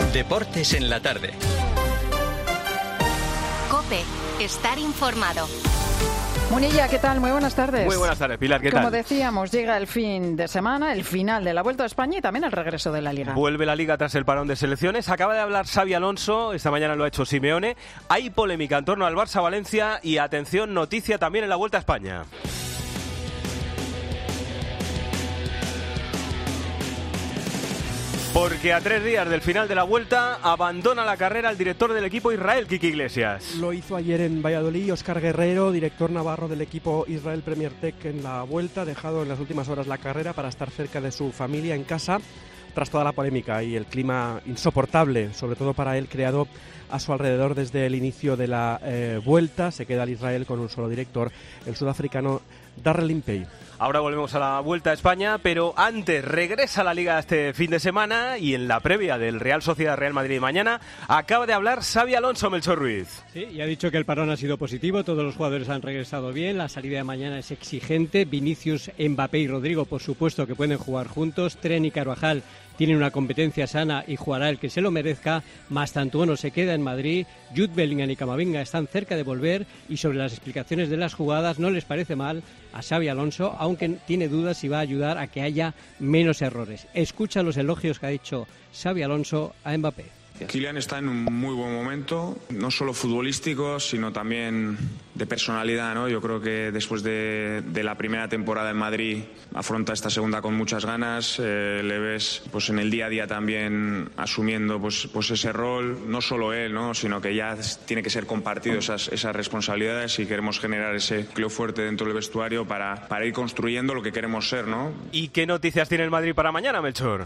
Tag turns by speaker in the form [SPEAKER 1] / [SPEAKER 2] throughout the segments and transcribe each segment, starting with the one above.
[SPEAKER 1] Deportes en la tarde.
[SPEAKER 2] COPE. Estar informado.
[SPEAKER 3] Munilla, ¿qué tal? Muy buenas tardes.
[SPEAKER 4] Muy buenas tardes, Pilar, ¿qué tal?
[SPEAKER 3] Como decíamos, llega el fin de semana, el final de la Vuelta a España y también el regreso de la Liga.
[SPEAKER 4] Vuelve la Liga tras el parón de selecciones. Acaba de hablar Xabi Alonso, esta mañana lo ha hecho Simeone. Hay polémica en torno al Barça-Valencia y, atención, noticia también en la Vuelta a España. Porque a 3 días del final de la Vuelta abandona la carrera el director del equipo Israel, Quique Iglesias.
[SPEAKER 5] Lo hizo ayer en Valladolid Óscar Guerrero, director navarro del equipo Israel Premier Tech en la Vuelta, ha dejado en las últimas horas la carrera para estar cerca de su familia en casa, tras toda la polémica y el clima insoportable, sobre todo para él, creado a su alrededor desde el inicio de la Vuelta. Se queda el Israel con un solo director, el sudafricano Darrell Impey.
[SPEAKER 4] Ahora volvemos a la Vuelta a España, pero antes regresa la Liga este fin de semana y en la previa del Real Sociedad-Real Madrid mañana acaba de hablar Xabi Alonso, Melchor Ruiz.
[SPEAKER 6] Sí, y ha dicho que el parón ha sido positivo, todos los jugadores han regresado bien, la salida de mañana es exigente, Vinicius, Mbappé y Rodrigo por supuesto que pueden jugar juntos, Tren y Carvajal tienen una competencia sana y jugará el que se lo merezca, Mastantuono se queda en Madrid, Jude Bellingham y Camavinga están cerca de volver y sobre las explicaciones de las jugadas no les parece mal a Xabi Alonso, aunque tiene dudas si va a ayudar a que haya menos errores. Escucha los elogios que ha dicho Xabi Alonso a Mbappé.
[SPEAKER 7] Kylian está en un muy buen momento, no solo futbolístico, sino también de personalidad, ¿no? Yo creo que después de la primera temporada en Madrid afronta esta segunda con muchas ganas, le ves pues en el día a día también asumiendo pues ese rol, no solo él, ¿no? Sino que ya tiene que ser compartido esas responsabilidades y queremos generar ese núcleo fuerte dentro del vestuario para ir construyendo lo que queremos ser, ¿no?
[SPEAKER 4] ¿Y qué noticias tiene el Madrid para mañana, Melchor?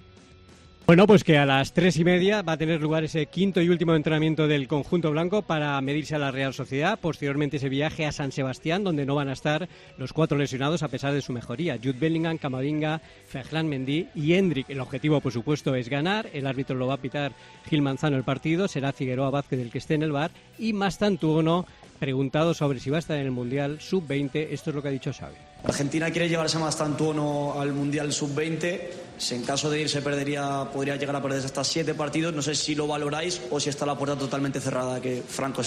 [SPEAKER 6] Bueno, pues que a las 3:30 va a tener lugar ese quinto y último entrenamiento del conjunto blanco para medirse a la Real Sociedad. Posteriormente ese viaje a San Sebastián, donde no van a estar los 4 lesionados a pesar de su mejoría. Jude Bellingham, Camavinga, Ferland Mendy y Hendrik. El objetivo, por supuesto, es ganar. El árbitro lo va a pitar Gil Manzano el partido. Será Figueroa Vázquez el que esté en el VAR. Y Mastantuono, preguntado sobre si va a estar en el Mundial Sub-20, esto es lo que ha dicho Xavi.
[SPEAKER 8] Argentina quiere llevarse a Mastantuono al Mundial Sub-20. Si en caso de irse podría llegar a perderse hasta 7 partidos. No sé si lo valoráis o si está la puerta totalmente cerrada, que Franco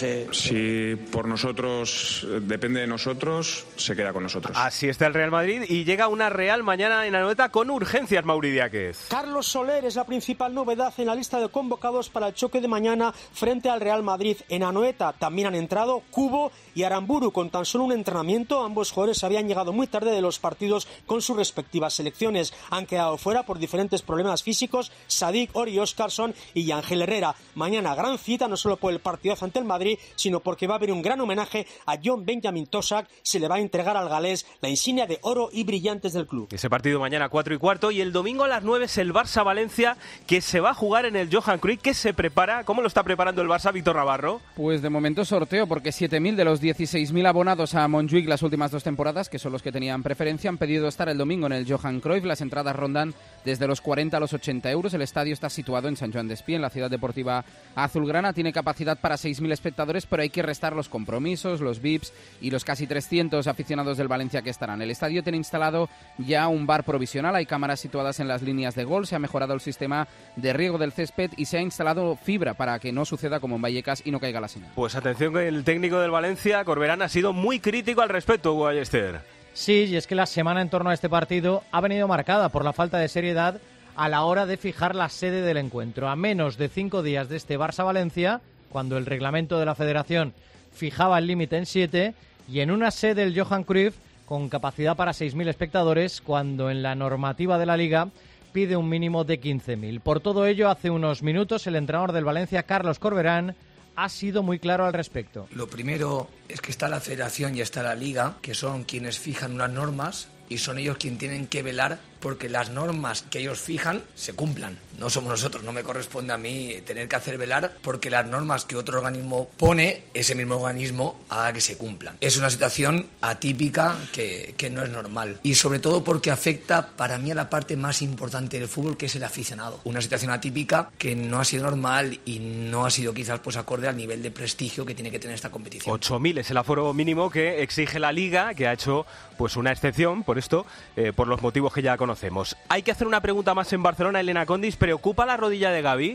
[SPEAKER 7] Si por nosotros, depende de nosotros, se queda con nosotros.
[SPEAKER 4] Así está el Real Madrid y llega una Real mañana en Anoeta con urgencias, Mauri Díaz.
[SPEAKER 9] Carlos Soler es la principal novedad en la lista de convocados para el choque de mañana frente al Real Madrid. En Anoeta también han entrado Cubo y Aramburu con tan solo un entrenamiento. Ambos jugadores habían llegado muy tarde de los partidos con sus respectivas selecciones. Han quedado fuera por diferentes problemas físicos Sadik, Ori Óscarsson y Ángel Herrera. Mañana gran cita, no solo por el partidazo ante el Madrid, sino porque va a haber un gran homenaje a John Benjamin Tosak. Se le va a entregar al galés la insignia de oro y brillantes del club.
[SPEAKER 4] Ese partido mañana 4:15 y el domingo a las 9 es el Barça-Valencia, que se va a jugar en el Johan Cruyff. ¿Qué se prepara? ¿Cómo lo está preparando el Barça, Víctor Navarro?
[SPEAKER 10] Pues de momento sorteo, porque 7.000 de los 16.000 abonados a Montjuic las últimas 2 temporadas, que son los que tenían preferencia, han pedido estar el domingo en el Johan Cruyff. Las entradas rondan desde los 40 a los 80 euros. El estadio está situado en Sant Joan d'Espí, en la ciudad deportiva azulgrana. Tiene capacidad para 6.000 espectadores, pero hay que restar los compromisos, los VIPs y los casi 300 aficionados del Valencia que estarán. El estadio tiene instalado ya un bar provisional, hay cámaras situadas en las líneas de gol, se ha mejorado el sistema de riego del césped y se ha instalado fibra para que no suceda como en Vallecas y no caiga la señal.
[SPEAKER 4] Pues atención, que el técnico del Valencia, Corberán, ha sido muy crítico al respecto, Hugo Ballester.
[SPEAKER 11] Sí, y es que la semana en torno a este partido ha venido marcada por la falta de seriedad a la hora de fijar la sede del encuentro. A menos de 5 días de este Barça-Valencia, cuando el reglamento de la Federación fijaba el límite en 7, y en una sede del Johan Cruyff con capacidad para 6.000 espectadores, cuando en la normativa de la Liga pide un mínimo de 15.000. Por todo ello, hace unos minutos el entrenador del Valencia, Carlos Corberán, ha sido muy claro al respecto.
[SPEAKER 12] Lo primero es que está la Federación y está la Liga, que son quienes fijan unas normas y son ellos quienes tienen que velar porque las normas que ellos fijan se cumplan. No somos nosotros, no me corresponde a mí tener que hacer velar porque las normas que otro organismo pone, ese mismo organismo haga que se cumplan. Es una situación atípica que no es normal y sobre todo porque afecta para mí a la parte más importante del fútbol, que es el aficionado. Una situación atípica que no ha sido normal y no ha sido quizás pues acorde al nivel de prestigio que tiene que tener esta competición.
[SPEAKER 4] 8.000 es el aforo mínimo que exige la Liga, que ha hecho pues una excepción por esto, por los motivos que ya conocemos. Hay que hacer una pregunta más en Barcelona. Elena Condis, ¿preocupa la rodilla de Gavi?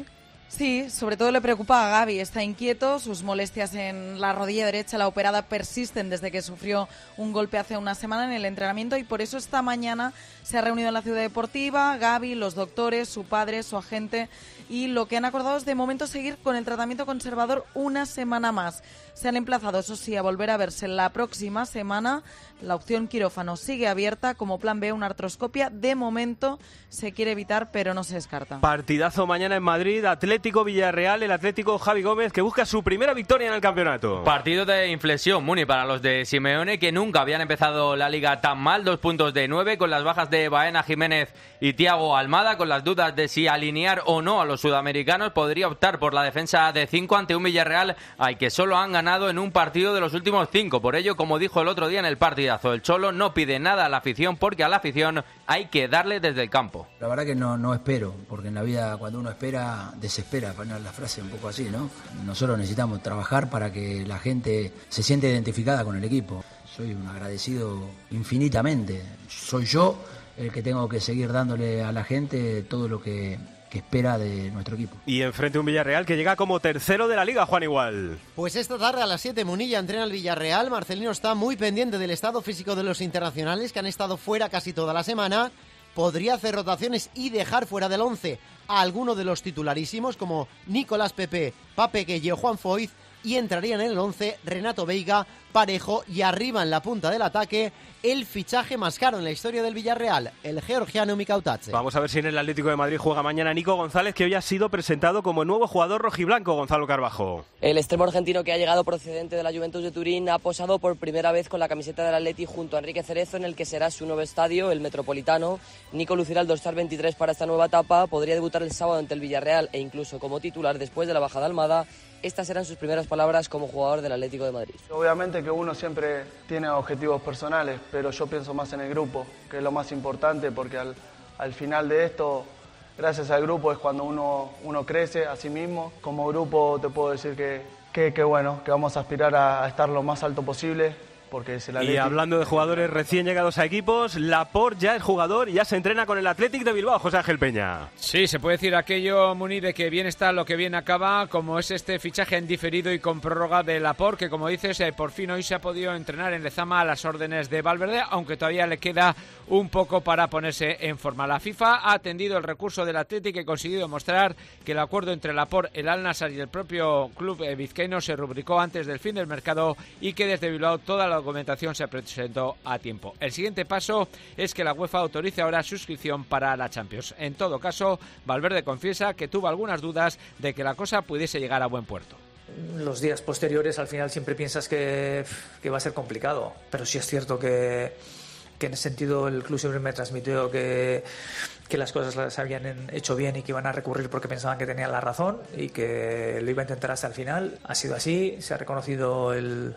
[SPEAKER 1] Sí, sobre todo le preocupa a Gavi, está inquieto, sus molestias en la rodilla derecha, la operada, persisten desde que sufrió un golpe hace una semana en el entrenamiento y por eso esta mañana se ha reunido en la Ciudad Deportiva, Gavi, los doctores, su padre, su agente y lo que han acordado es de momento seguir con el tratamiento conservador una semana más. Se han emplazado, eso sí, a volver a verse la próxima semana. La opción quirófano sigue abierta, como plan B una artroscopia. De momento se quiere evitar, pero no se descarta.
[SPEAKER 4] Partidazo mañana en Madrid, Atlético Villarreal, el Atlético Javi Gómez que busca su primera victoria en el campeonato.
[SPEAKER 13] Partido de inflexión, Muni, para los de Simeone, que nunca habían empezado la Liga tan mal, 2 puntos de 9, con las bajas de Baena, Jiménez y Thiago Almada, con las dudas de si alinear o no a los sudamericanos. Podría optar por la defensa de 5 ante un Villarreal al que solo han ganado en un partido de los últimos 5. Por ello, como dijo el otro día en el partidazo, el Cholo no pide nada a la afición porque a la afición hay que darle desde el campo.
[SPEAKER 14] La verdad que no espero, porque en la vida cuando uno espera, desespera, para poner la frase un poco así, ¿no? Nosotros necesitamos trabajar para que la gente se sienta identificada con el equipo. Soy un agradecido infinitamente. Soy yo el que tengo que seguir dándole a la gente todo lo que espera de nuestro equipo.
[SPEAKER 4] Y enfrente un Villarreal que llega como tercero de la Liga, Juan Igual.
[SPEAKER 15] Pues esta tarde a las 7 Munilla entrena el Villarreal. Marcelino está muy pendiente del estado físico de los internacionales que han estado fuera casi toda la semana. Podría hacer rotaciones y dejar fuera del 11 a alguno de los titularísimos como Nicolás Pepe, Pape Gueye o Juan Foyth, y entrarían en el 11 Renato Veiga, Parejo y arriba en la punta del ataque el fichaje más caro en la historia del Villarreal, el georgiano Mika Otace.
[SPEAKER 4] Vamos a ver si en el Atlético de Madrid juega mañana Nico González, que hoy ha sido presentado como nuevo jugador rojiblanco. Gonzalo Carbajo.
[SPEAKER 16] El extremo argentino que ha llegado procedente de la Juventus de Turín ha posado por primera vez con la camiseta del Atleti junto a Enrique Cerezo en el que será su nuevo estadio, el Metropolitano. Nico lucirá el dorsal 23 para esta nueva etapa, podría debutar el sábado ante el Villarreal e incluso como titular después de la bajada Almada. Estas eran sus primeras palabras como jugador del Atlético de Madrid.
[SPEAKER 17] Obviamente que uno siempre tiene objetivos personales, pero yo pienso más en el grupo, que es lo más importante, porque al final de esto, gracias al grupo es cuando uno crece a sí mismo. Como grupo te puedo decir que bueno, que vamos a aspirar a estar lo más alto posible. Porque es el Atlético.
[SPEAKER 4] Y hablando de jugadores recién llegados a equipos, Laporte ya es jugador y ya se entrena con el Athletic de Bilbao, José Ángel Peña.
[SPEAKER 18] Sí, se puede decir aquello, Muni, de que bien está lo que bien acaba, como es este fichaje en diferido y con prórroga de Laporte, que como dices, por fin hoy se ha podido entrenar en Lezama a las órdenes de Valverde, aunque todavía le queda un poco para ponerse en forma. La FIFA ha atendido el recurso del Athletic y ha conseguido demostrar que el acuerdo entre Laporte, el Al-Nassr y el propio club vizcaíno se rubricó antes del fin del mercado y que desde Bilbao toda la documentación se presentó a tiempo. El siguiente paso es que la UEFA autorice ahora suscripción para la Champions. En todo caso, Valverde confiesa que tuvo algunas dudas de que la cosa pudiese llegar a buen puerto.
[SPEAKER 19] Los días posteriores al final siempre piensas que va a ser complicado, pero sí es cierto que en ese sentido el club siempre me transmitió que las cosas las habían hecho bien y que iban a recurrir porque pensaban que tenían la razón y que lo iba a intentar hasta el final. Ha sido así, se ha reconocido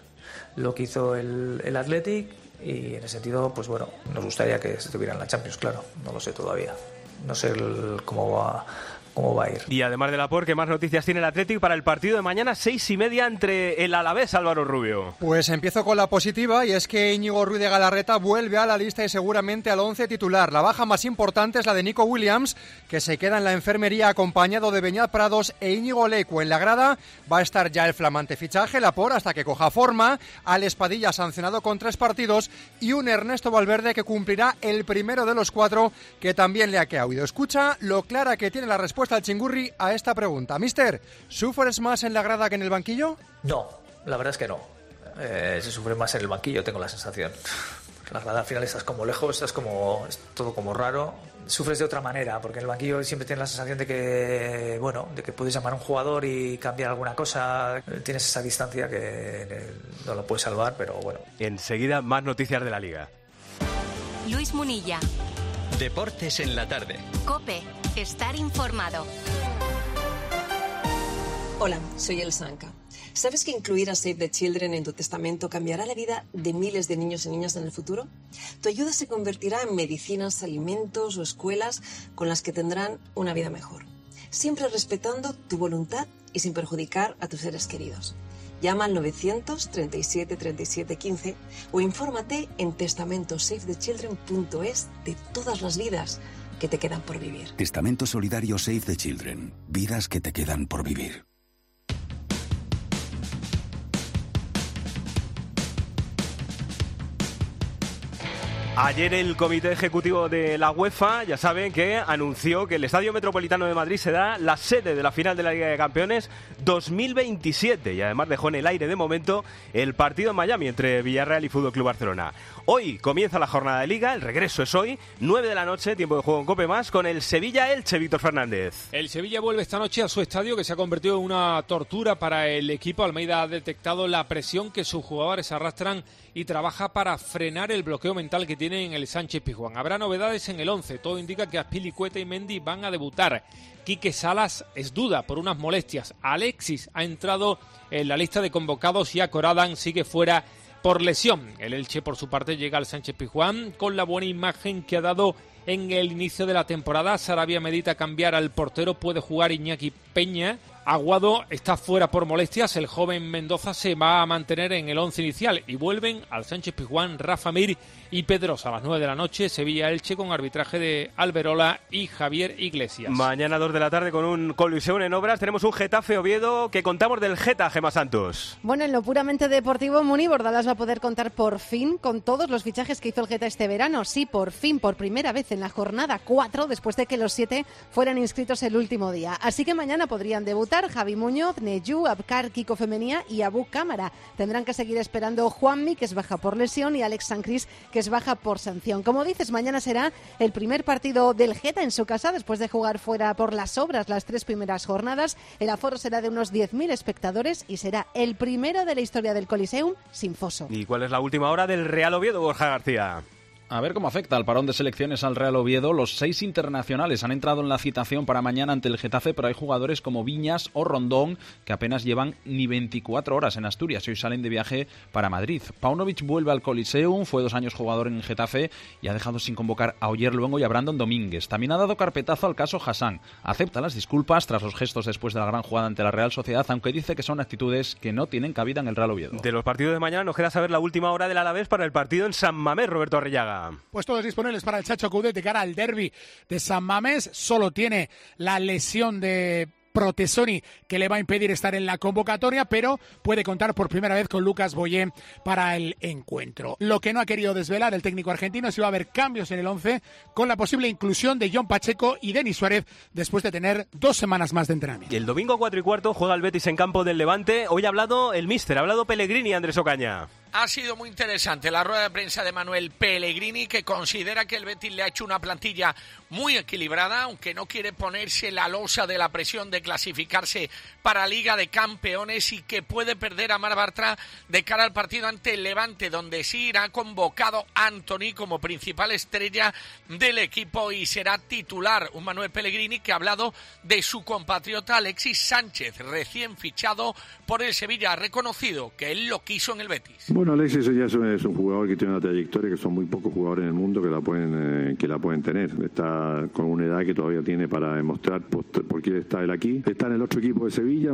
[SPEAKER 19] lo que hizo el Athletic y en ese sentido, pues bueno, nos gustaría que se tuviera en la Champions, claro, no lo sé todavía, no sé cómo va a ir.
[SPEAKER 4] Y además de Laporte, ¿qué más noticias tiene el Athletic para el partido de mañana 6:30 entre el Alavés, Álvaro Rubio?
[SPEAKER 20] Pues empiezo con la positiva y es que Íñigo Ruiz de Galarreta vuelve a la lista y seguramente al 11 titular. La baja más importante es la de Nico Williams, que se queda en la enfermería acompañado de Beñat Prados e Íñigo Lecu. En la grada va a estar ya el flamante fichaje, Laporte, hasta que coja forma, Alex Padilla sancionado con 3 partidos y un Ernesto Valverde que cumplirá el primero de los 4 que también le ha quedado. Escucha lo clara que tiene la respuesta al Chingurri a esta pregunta. Mister, ¿sufres más en la grada que en el banquillo?
[SPEAKER 19] No, la verdad es que no. Se sufre más en el banquillo, tengo la sensación. La grada al final estás como lejos, es todo como raro. Sufres de otra manera, porque en el banquillo siempre tienes la sensación de que puedes llamar a un jugador y cambiar alguna cosa. Tienes esa distancia que no lo puedes salvar, pero bueno.
[SPEAKER 4] Enseguida más noticias de la Liga.
[SPEAKER 2] Luis Munilla.
[SPEAKER 21] Deportes en la tarde.
[SPEAKER 2] COPE. Estar informado.
[SPEAKER 22] Hola, soy Elsa Anca. ¿Sabes que incluir a Save the Children en tu testamento cambiará la vida de miles de niños y niñas en el futuro? Tu ayuda se convertirá en medicinas, alimentos o escuelas con las que tendrán una vida mejor. Siempre respetando tu voluntad y sin perjudicar a tus seres queridos. Llama al 937 37 15 o infórmate en testamentosavethechildren.es de todas las vidas que te quedan por vivir.
[SPEAKER 3] Testamento solidario Save the Children. Vidas que te quedan por vivir.
[SPEAKER 4] Ayer el Comité Ejecutivo de la UEFA, ya saben, que anunció que el Estadio Metropolitano de Madrid será la sede de la final de la Liga de Campeones 2027 y además dejó en el aire de momento el partido en Miami entre Villarreal y Fútbol Club Barcelona. Hoy comienza la jornada de Liga, el regreso es hoy, 9 de la noche, tiempo de juego en Cope Más, con el Sevilla-Elche, Víctor Fernández.
[SPEAKER 5] El Sevilla vuelve esta noche a su estadio, que se ha convertido en una tortura para el equipo. Almeida ha detectado la presión que sus jugadores arrastran y trabaja para frenar el bloqueo mental que tiene en el Sánchez-Pizjuán. Habrá novedades en el 11, todo indica que Azpilicueta y Mendy van a debutar. Quique Salas es duda por unas molestias. Alexis ha entrado en la lista de convocados y Akoradan sigue fuera por lesión. El Elche, por su parte, llega al Sánchez-Pizjuán con la buena imagen que ha dado en el inicio de la temporada. Sarabia medita cambiar al portero, puede jugar Iñaki Peña. Aguado está fuera por molestias, el joven Mendoza se va a mantener en el 11 inicial y vuelven al Sánchez-Pizjuán Rafa Mir y Pedrosa. A las 9 de la noche, Sevilla-Elche con arbitraje de Alberola y Javier Iglesias.
[SPEAKER 4] Mañana 2 de la tarde con un Coliseum en obras tenemos un Getafe-Oviedo que contamos del Geta, Gemma Santos.
[SPEAKER 23] Bueno, en lo puramente deportivo, Muni Bordalas va a poder contar por fin con todos los fichajes que hizo el Geta este verano. Sí, por fin, por primera vez en la jornada 4, después de que los 7 fueran inscritos el último día. Así que mañana podrían debutar Javi Muñoz, Neyu, Abkar, Kiko Femenía y Abu Cámara. Tendrán que seguir esperando Juanmi, que es baja por lesión, y Alex Sancris, que es baja por sanción. Como dices, mañana será el primer partido del Geta en su casa, después de jugar fuera por las obras las 3 primeras jornadas. El aforo será de unos 10.000 espectadores y será el primero de la historia del Coliseum sin foso.
[SPEAKER 4] ¿Y cuál es la última hora del Real Oviedo, Borja García?
[SPEAKER 24] A ver cómo afecta el parón de selecciones al Real Oviedo. Los 6 internacionales han entrado en la citación para mañana ante el Getafe, pero hay jugadores como Viñas o Rondón que apenas llevan ni 24 horas en Asturias y hoy salen de viaje para Madrid. Paunovic vuelve al Coliseum, fue 2 años jugador en el Getafe y ha dejado sin convocar a Oyer Luengo y a Brandon Domínguez. También ha dado carpetazo al caso Hassan. Acepta las disculpas tras los gestos después de la gran jugada ante la Real Sociedad, aunque dice que son actitudes que no tienen cabida en el Real Oviedo.
[SPEAKER 4] De los partidos de mañana nos queda saber la última hora del Alavés para el partido en San Mamés, Roberto Arrillaga.
[SPEAKER 25] Pues todos disponibles para el Chacho Coudet de cara al derbi de San Mamés. Solo tiene la lesión de Protesoni que le va a impedir estar en la convocatoria, pero puede contar por primera vez con Lucas Boyé para el encuentro. Lo que no ha querido desvelar el técnico argentino es si va a haber cambios en el 11 con la posible inclusión de John Pacheco y Denis Suárez después de tener 2 semanas más de entrenamiento.
[SPEAKER 4] Y el domingo 4:15 juega el Betis en campo del Levante. Hoy ha hablado el míster, ha hablado Pellegrini, Andrés Ocaña.
[SPEAKER 26] Ha sido muy interesante la rueda de prensa de Manuel Pellegrini, que considera que el Betis le ha hecho una plantilla muy equilibrada, aunque no quiere ponerse la losa de la presión de clasificarse para Liga de Campeones y que puede perder a Mar Bartra de cara al partido ante el Levante, donde sí irá convocado Antony como principal estrella del equipo y será titular. Un Manuel Pellegrini que ha hablado de su compatriota Alexis Sánchez, recién fichado por el Sevilla, ha reconocido que él lo quiso en el Betis.
[SPEAKER 27] Bueno, Alexis ya es un jugador que tiene una trayectoria que son muy pocos jugadores en el mundo que la pueden tener. Está con una edad que todavía tiene para demostrar por qué está él aquí. Está en el otro equipo de Sevilla,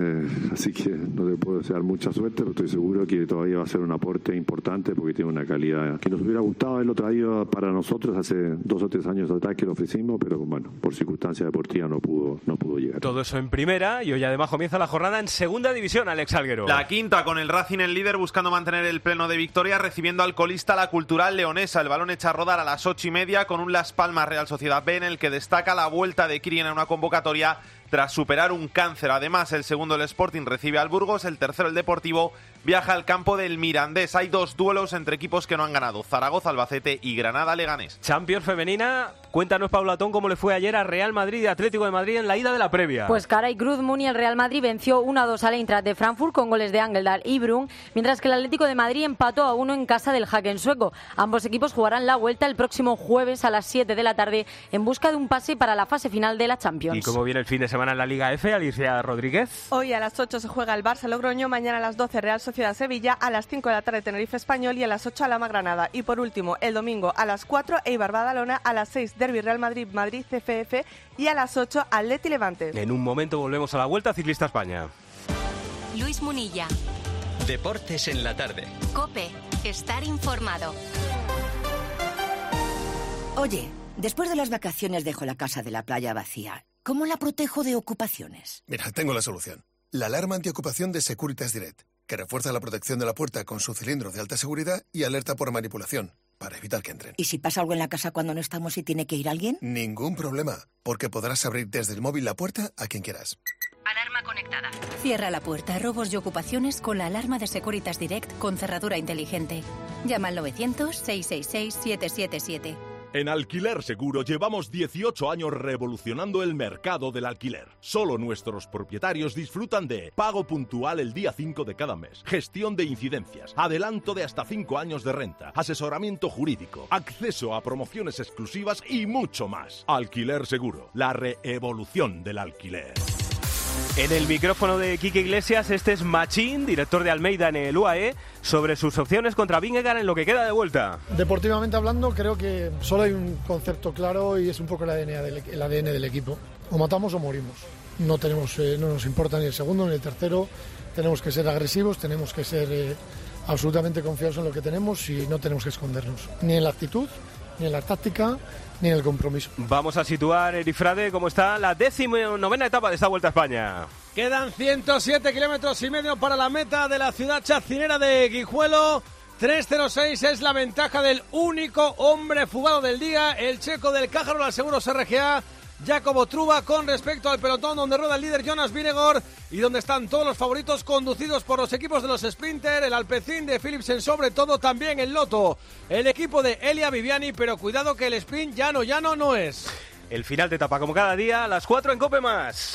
[SPEAKER 27] así que no le puedo desear mucha suerte, pero estoy seguro que todavía va a ser un aporte importante porque tiene una calidad que nos hubiera gustado haberlo traído para nosotros hace 2 o 3 años atrás que lo ofrecimos, pero bueno, por circunstancias deportivas no pudo llegar.
[SPEAKER 4] Todo eso en primera y hoy además comienza la jornada en segunda división, Alex Alguero.
[SPEAKER 28] La quinta con el Racing el líder buscando mantener el pleno de victoria, recibiendo al colista la Cultural Leonesa. El balón echa a rodar a las 8:30 con un Las Palmas Real Sociedad B en el que destaca la vuelta de Kirien a una convocatoria tras superar un cáncer. Además, el segundo, el Sporting, recibe al Burgos, el tercero, el Deportivo, viaja al campo del Mirandés. Hay 2 duelos entre equipos que no han ganado, Zaragoza, Albacete y Granada, Leganés.
[SPEAKER 4] Champions femenina, cuéntanos, Paula Tón, cómo le fue ayer a Real Madrid y Atlético de Madrid en la ida de la previa.
[SPEAKER 29] Pues cara y cruz, Muni, el Real Madrid venció 1-2 al Eintracht de Frankfurt con goles de Angeldal y Brun, mientras que el Atlético de Madrid empató a 1 en casa del Haken sueco. Ambos equipos jugarán la vuelta el próximo jueves a las 7 de la tarde en busca de un pase para la fase final de la Champions.
[SPEAKER 4] ¿Y cómo viene el fin de semana en la Liga F, Alicia Rodríguez?
[SPEAKER 30] Hoy a las 8 se juega el Barça Logroño, mañana a las 12 Real Sociedad Sevilla, a las 5 de la tarde Tenerife Español y a las 8 Alhama Granada. Y por último, el domingo a las 4 Eibar Badalona, a las 6 Derbi Real Madrid CFF y a las 8 Atleti Levante.
[SPEAKER 4] En un momento volvemos a la Vuelta Ciclista España.
[SPEAKER 2] Luis Munilla.
[SPEAKER 21] Deportes en la tarde.
[SPEAKER 2] COPE. Estar informado.
[SPEAKER 31] Oye,
[SPEAKER 1] Después de las vacaciones dejo la casa de la playa vacía. ¿Cómo la protejo de ocupaciones?
[SPEAKER 6] Mira, tengo la solución. La alarma antiocupación de Securitas Direct, que refuerza la protección de la puerta con su cilindro de alta seguridad y alerta por manipulación, para evitar que entren.
[SPEAKER 1] ¿Y si pasa algo en la casa cuando no estamos y tiene que ir alguien?
[SPEAKER 6] Ningún problema, porque podrás abrir desde el móvil la puerta a quien quieras.
[SPEAKER 7] Alarma conectada. Cierra la puerta a robos y ocupaciones con la alarma de Securitas Direct con cerradura inteligente. Llama al 900-666-777.
[SPEAKER 8] En Alquiler Seguro llevamos 18 años revolucionando el mercado del alquiler. Solo nuestros propietarios disfrutan de pago puntual el día 5 de cada mes, gestión de incidencias, adelanto de hasta 5 años de renta, asesoramiento jurídico, acceso a promociones exclusivas y mucho más. Alquiler Seguro, la reevolución del alquiler.
[SPEAKER 4] En el micrófono de Quique Iglesias, este es Machín, director de Almeida en el UAE, sobre sus opciones contra Vingegaard en lo que queda de vuelta.
[SPEAKER 9] Deportivamente hablando, creo que solo hay un concepto claro y es un poco el ADN del equipo. O matamos o morimos. No nos importa ni el segundo ni el tercero. Tenemos que ser agresivos, tenemos que ser absolutamente confiados en lo que tenemos y no tenemos que escondernos. Ni en la actitud, ni en la táctica, ni en el compromiso.
[SPEAKER 4] Vamos a situar, Erifrade, cómo está la 19ª etapa de esta Vuelta a España.
[SPEAKER 10] Quedan 107 kilómetros y medio para la meta de la ciudad chacinera de Guijuelo. 3:06 es la ventaja del único hombre fugado del día, el checo del Cájaro, la Seguros RGA, Jacobo Truba, con respecto al pelotón donde rueda el líder Jonas Vingegaard y donde están todos los favoritos conducidos por los equipos de los Sprinter, el Alpecin de Philipsen, sobre todo también el Lotto, el equipo de Elia Viviani, pero cuidado que el sprint llano no es.
[SPEAKER 4] El final de etapa como cada día a las 4 en COPE+.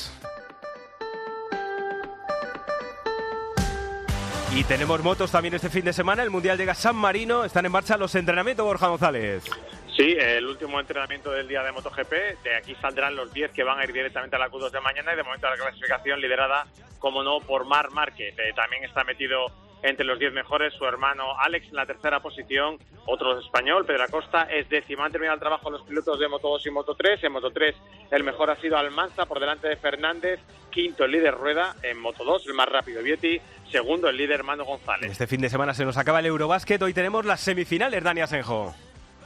[SPEAKER 4] Y tenemos motos también este fin de semana, el Mundial llega a San Marino, están en marcha los entrenamientos, Borja González.
[SPEAKER 11] Sí, el último entrenamiento del día de MotoGP. De aquí saldrán los 10 que van a ir directamente a la Q2 de mañana y de momento la clasificación liderada, como no, por Marc Márquez. También está metido entre los 10 mejores su hermano Alex en la tercera posición, otro español, Pedro Acosta, es décima. Han terminado el trabajo los pilotos de Moto2 y Moto3. En Moto3 el mejor ha sido Almanza por delante de Fernández, quinto el líder Rueda, en Moto2 el más rápido Vietti, segundo el líder Manu González.
[SPEAKER 4] Este fin de semana se nos acaba el Eurobásquet, hoy tenemos las semifinales, Dani Asenjo.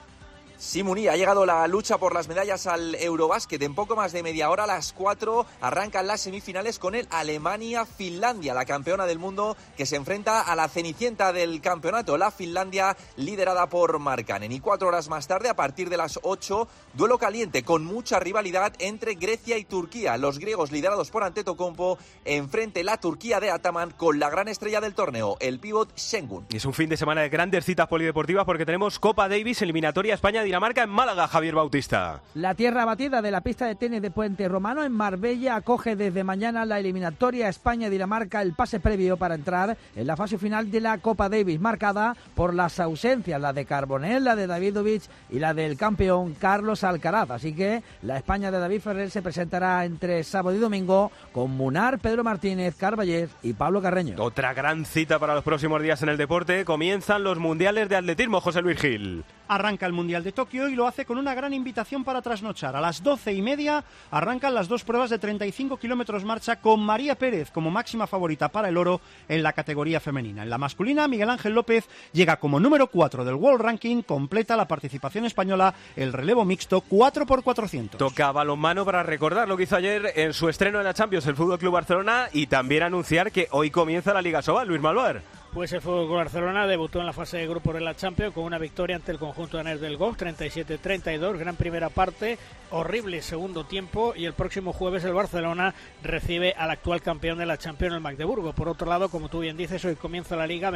[SPEAKER 12] Sí, Muni, ha llegado la lucha por las medallas al Eurobásquet. En poco más de media hora, a las 4, arrancan las semifinales con el Alemania-Finlandia, la campeona del mundo que se enfrenta a la cenicienta del campeonato, la Finlandia, liderada por Marc Kanen. Y 4 horas más tarde, a partir de las 8, duelo caliente con mucha rivalidad entre Grecia y Turquía. Los griegos, liderados por Antetokounmpo, enfrente la Turquía de Ataman con la gran estrella del torneo, el pívot Şengün.
[SPEAKER 4] Y es un fin de semana de grandes citas polideportivas porque tenemos Copa Davis, eliminatoria España-Dinamarca en Málaga, Javier Bautista.
[SPEAKER 13] La tierra batida de la pista de tenis de Puente Romano en Marbella acoge desde mañana la eliminatoria España-Dinamarca, el pase previo para entrar en la fase final de la Copa Davis, marcada por las ausencias, la de Carbonell, la de Davidovich y la del campeón Carlos Alcaraz. Así que la España de David Ferrer se presentará entre sábado y domingo con Munar, Pedro Martínez, Carballés y Pablo Carreño.
[SPEAKER 4] Otra gran cita para los próximos días en el deporte. Comienzan los mundiales de atletismo, José Luis Gil.
[SPEAKER 14] Arranca el Mundial de Tokio y lo hace con una gran invitación para trasnochar. A las 12:30 arrancan las dos pruebas de 35 kilómetros marcha con María Pérez como máxima favorita para el oro en la categoría femenina. En la masculina, Miguel Ángel López llega como número 4 del World Ranking, completa la participación española, el relevo mixto 4x400.
[SPEAKER 4] Toca balonmano para recordar lo que hizo ayer en su estreno en la Champions el Fútbol Club Barcelona y también anunciar que hoy comienza la Liga Sobal. Luis Malvar.
[SPEAKER 31] Pues el Fútbol Club Barcelona debutó en la fase de grupos de la Champions con una victoria ante el conjunto danés del Golf, 37-32, gran primera parte, horrible segundo tiempo, y el próximo jueves el Barcelona recibe al actual campeón de la Champions, el Magdeburgo. Por otro lado, como tú bien dices, hoy comienza la Liga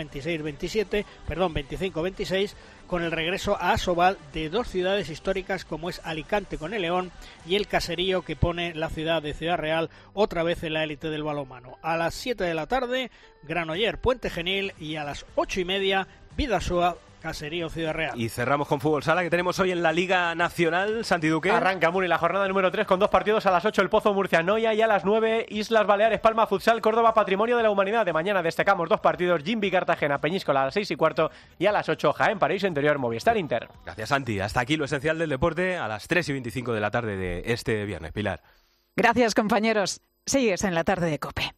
[SPEAKER 31] 25-26 con el regreso a Asobal de dos ciudades históricas como es Alicante con el León y el Caserío, que pone la ciudad de Ciudad Real otra vez en la élite del balonmano. A las 7 de la tarde, Granollers, Puente Genil, y a las 8:30, Bidasoa, Caserío, Ciudad Real.
[SPEAKER 4] Y cerramos con fútbol sala que tenemos hoy en la Liga Nacional. Santi Duque.
[SPEAKER 32] Arranca Muni la jornada número 3 con dos partidos. A las 8 el Pozo Murcia Noia y a las 9 Islas Baleares Palma Futsal Córdoba Patrimonio de la Humanidad. De mañana destacamos dos partidos: Jimbi Cartagena Peñíscola a las 6:15 y a las 8 Jaén Paraíso Interior Movistar Inter.
[SPEAKER 4] Gracias, Santi. Hasta aquí lo esencial del deporte a las 3:25 de la tarde de este viernes. Pilar.
[SPEAKER 33] Gracias, compañeros. Sigues en la tarde de COPE.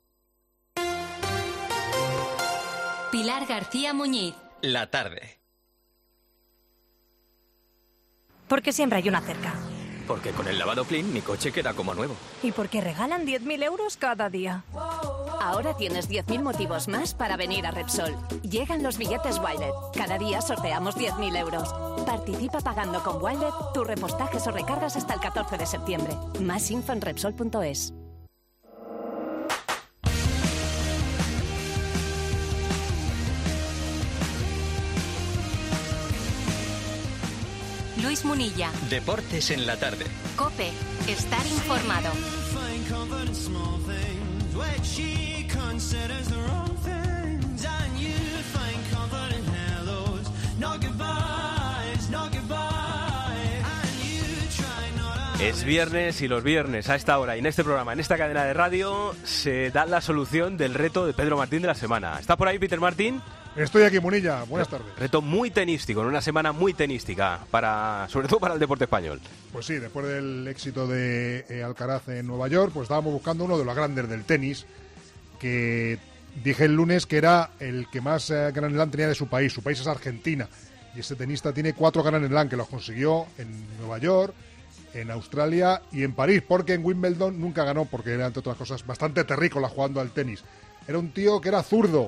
[SPEAKER 2] Pilar García Muñiz.
[SPEAKER 21] La tarde.
[SPEAKER 3] Porque siempre hay una cerca.
[SPEAKER 21] Porque con el lavado Clean mi coche queda como nuevo.
[SPEAKER 3] Y porque regalan 10.000 euros cada día.
[SPEAKER 5] Ahora tienes 10.000 motivos más para venir a Repsol. Llegan los billetes Wilet. Cada día sorteamos 10.000 euros. Participa pagando con Wilet tus repostajes o recargas hasta el 14 de septiembre. Más info en Repsol.es.
[SPEAKER 2] Luis Munilla.
[SPEAKER 21] Deportes en la tarde.
[SPEAKER 2] COPE. Estar informado.
[SPEAKER 4] Es viernes y los viernes a esta hora y en este programa, en esta cadena de radio, se da la solución del reto de Pedro Martín de la semana. ¿Está por ahí Peter Martín?
[SPEAKER 15] Estoy aquí, Munilla. Buenas tardes.
[SPEAKER 4] Reto muy tenístico, en una semana muy tenística, sobre todo para el deporte español.
[SPEAKER 15] Pues sí, después del éxito de Alcaraz en Nueva York, pues estábamos buscando uno de los grandes del tenis, que dije el lunes que era el que más Grand Slam tenía de su país. Su país es Argentina, y ese tenista tiene 4 Grand Slam que los consiguió en Nueva York, en Australia y en París, porque en Wimbledon nunca ganó, porque era, entre otras cosas, bastante terrícola jugando al tenis. Era un tío que era zurdo,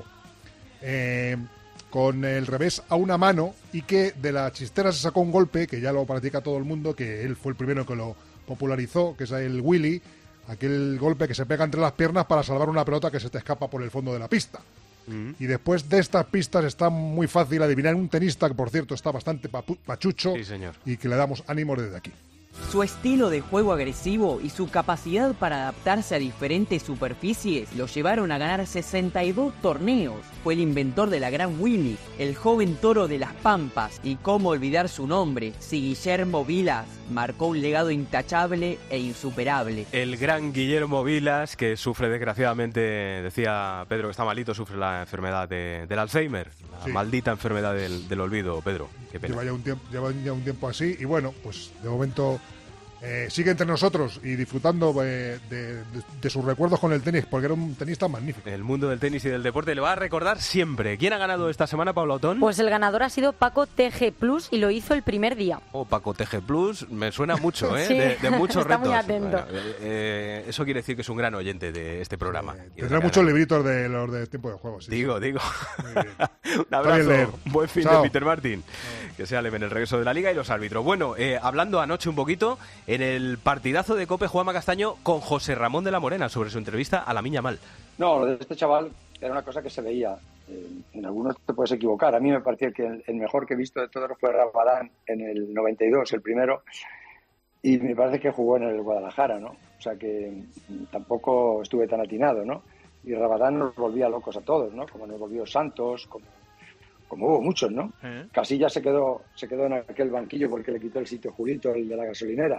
[SPEAKER 15] con el revés a una mano, y que de la chistera se sacó un golpe, que ya lo practica todo el mundo, que él fue el primero que lo popularizó, que es el Willy, aquel golpe que se pega entre las piernas para salvar una pelota que se te escapa por el fondo de la pista. Y después de estas pistas está muy fácil adivinar un tenista que, por cierto, está bastante pachucho,
[SPEAKER 4] sí, señor,
[SPEAKER 15] y que le damos ánimo desde aquí.
[SPEAKER 16] Su estilo de juego agresivo y su capacidad para adaptarse a diferentes superficies lo llevaron a ganar 62 torneos. Fue el inventor de la Gran Willy, el joven toro de las Pampas, y cómo olvidar su nombre, si Guillermo Vilas marcó un legado intachable e insuperable.
[SPEAKER 4] El gran Guillermo Vilas, que sufre desgraciadamente, decía Pedro que está malito, sufre la enfermedad del Alzheimer, la maldita enfermedad del olvido, Pedro. Qué pena.
[SPEAKER 15] Lleva ya un tiempo así, y bueno, pues de momento sigue entre nosotros y disfrutando de sus recuerdos con el tenis, porque era un tenista magnífico.
[SPEAKER 4] El mundo del tenis y del deporte le va a recordar siempre. ¿Quién ha ganado esta semana, Paula Otón?
[SPEAKER 29] Pues el ganador ha sido Paco TG Plus y lo hizo el primer día.
[SPEAKER 4] Paco TG Plus, me suena mucho,
[SPEAKER 29] Sí,
[SPEAKER 4] de muchos
[SPEAKER 29] está
[SPEAKER 4] retos.
[SPEAKER 29] muy atento.
[SPEAKER 4] Bueno, eso quiere decir que es un gran oyente de este programa.
[SPEAKER 15] Tendrá muchos libritos de los de tiempo de juego. Sí,
[SPEAKER 4] digo.
[SPEAKER 15] Muy bien.
[SPEAKER 4] Un abrazo,
[SPEAKER 15] leer.
[SPEAKER 4] buen fin
[SPEAKER 15] Chao.
[SPEAKER 4] de Peter Martín. Que sea leve en el regreso de la Liga y los árbitros. Bueno, hablando anoche un poquito, en el partidazo de COPE, Juanma Castaño con José Ramón de la Morena sobre su entrevista a Lamine Yamal.
[SPEAKER 17] No, lo de este chaval era una cosa que se veía. En algunos te puedes equivocar. A mí me parecía que el mejor que he visto de todos fue Rabadán en el 92, el primero, y me parece que jugó en el Guadalajara, ¿no? O sea que tampoco estuve tan atinado, ¿no? Y Rabadán nos volvía locos a todos, ¿no? Como nos volvió Santos, como hubo muchos, ¿no? Casillas se quedó en aquel banquillo porque le quitó el sitio Julito, el de la gasolinera.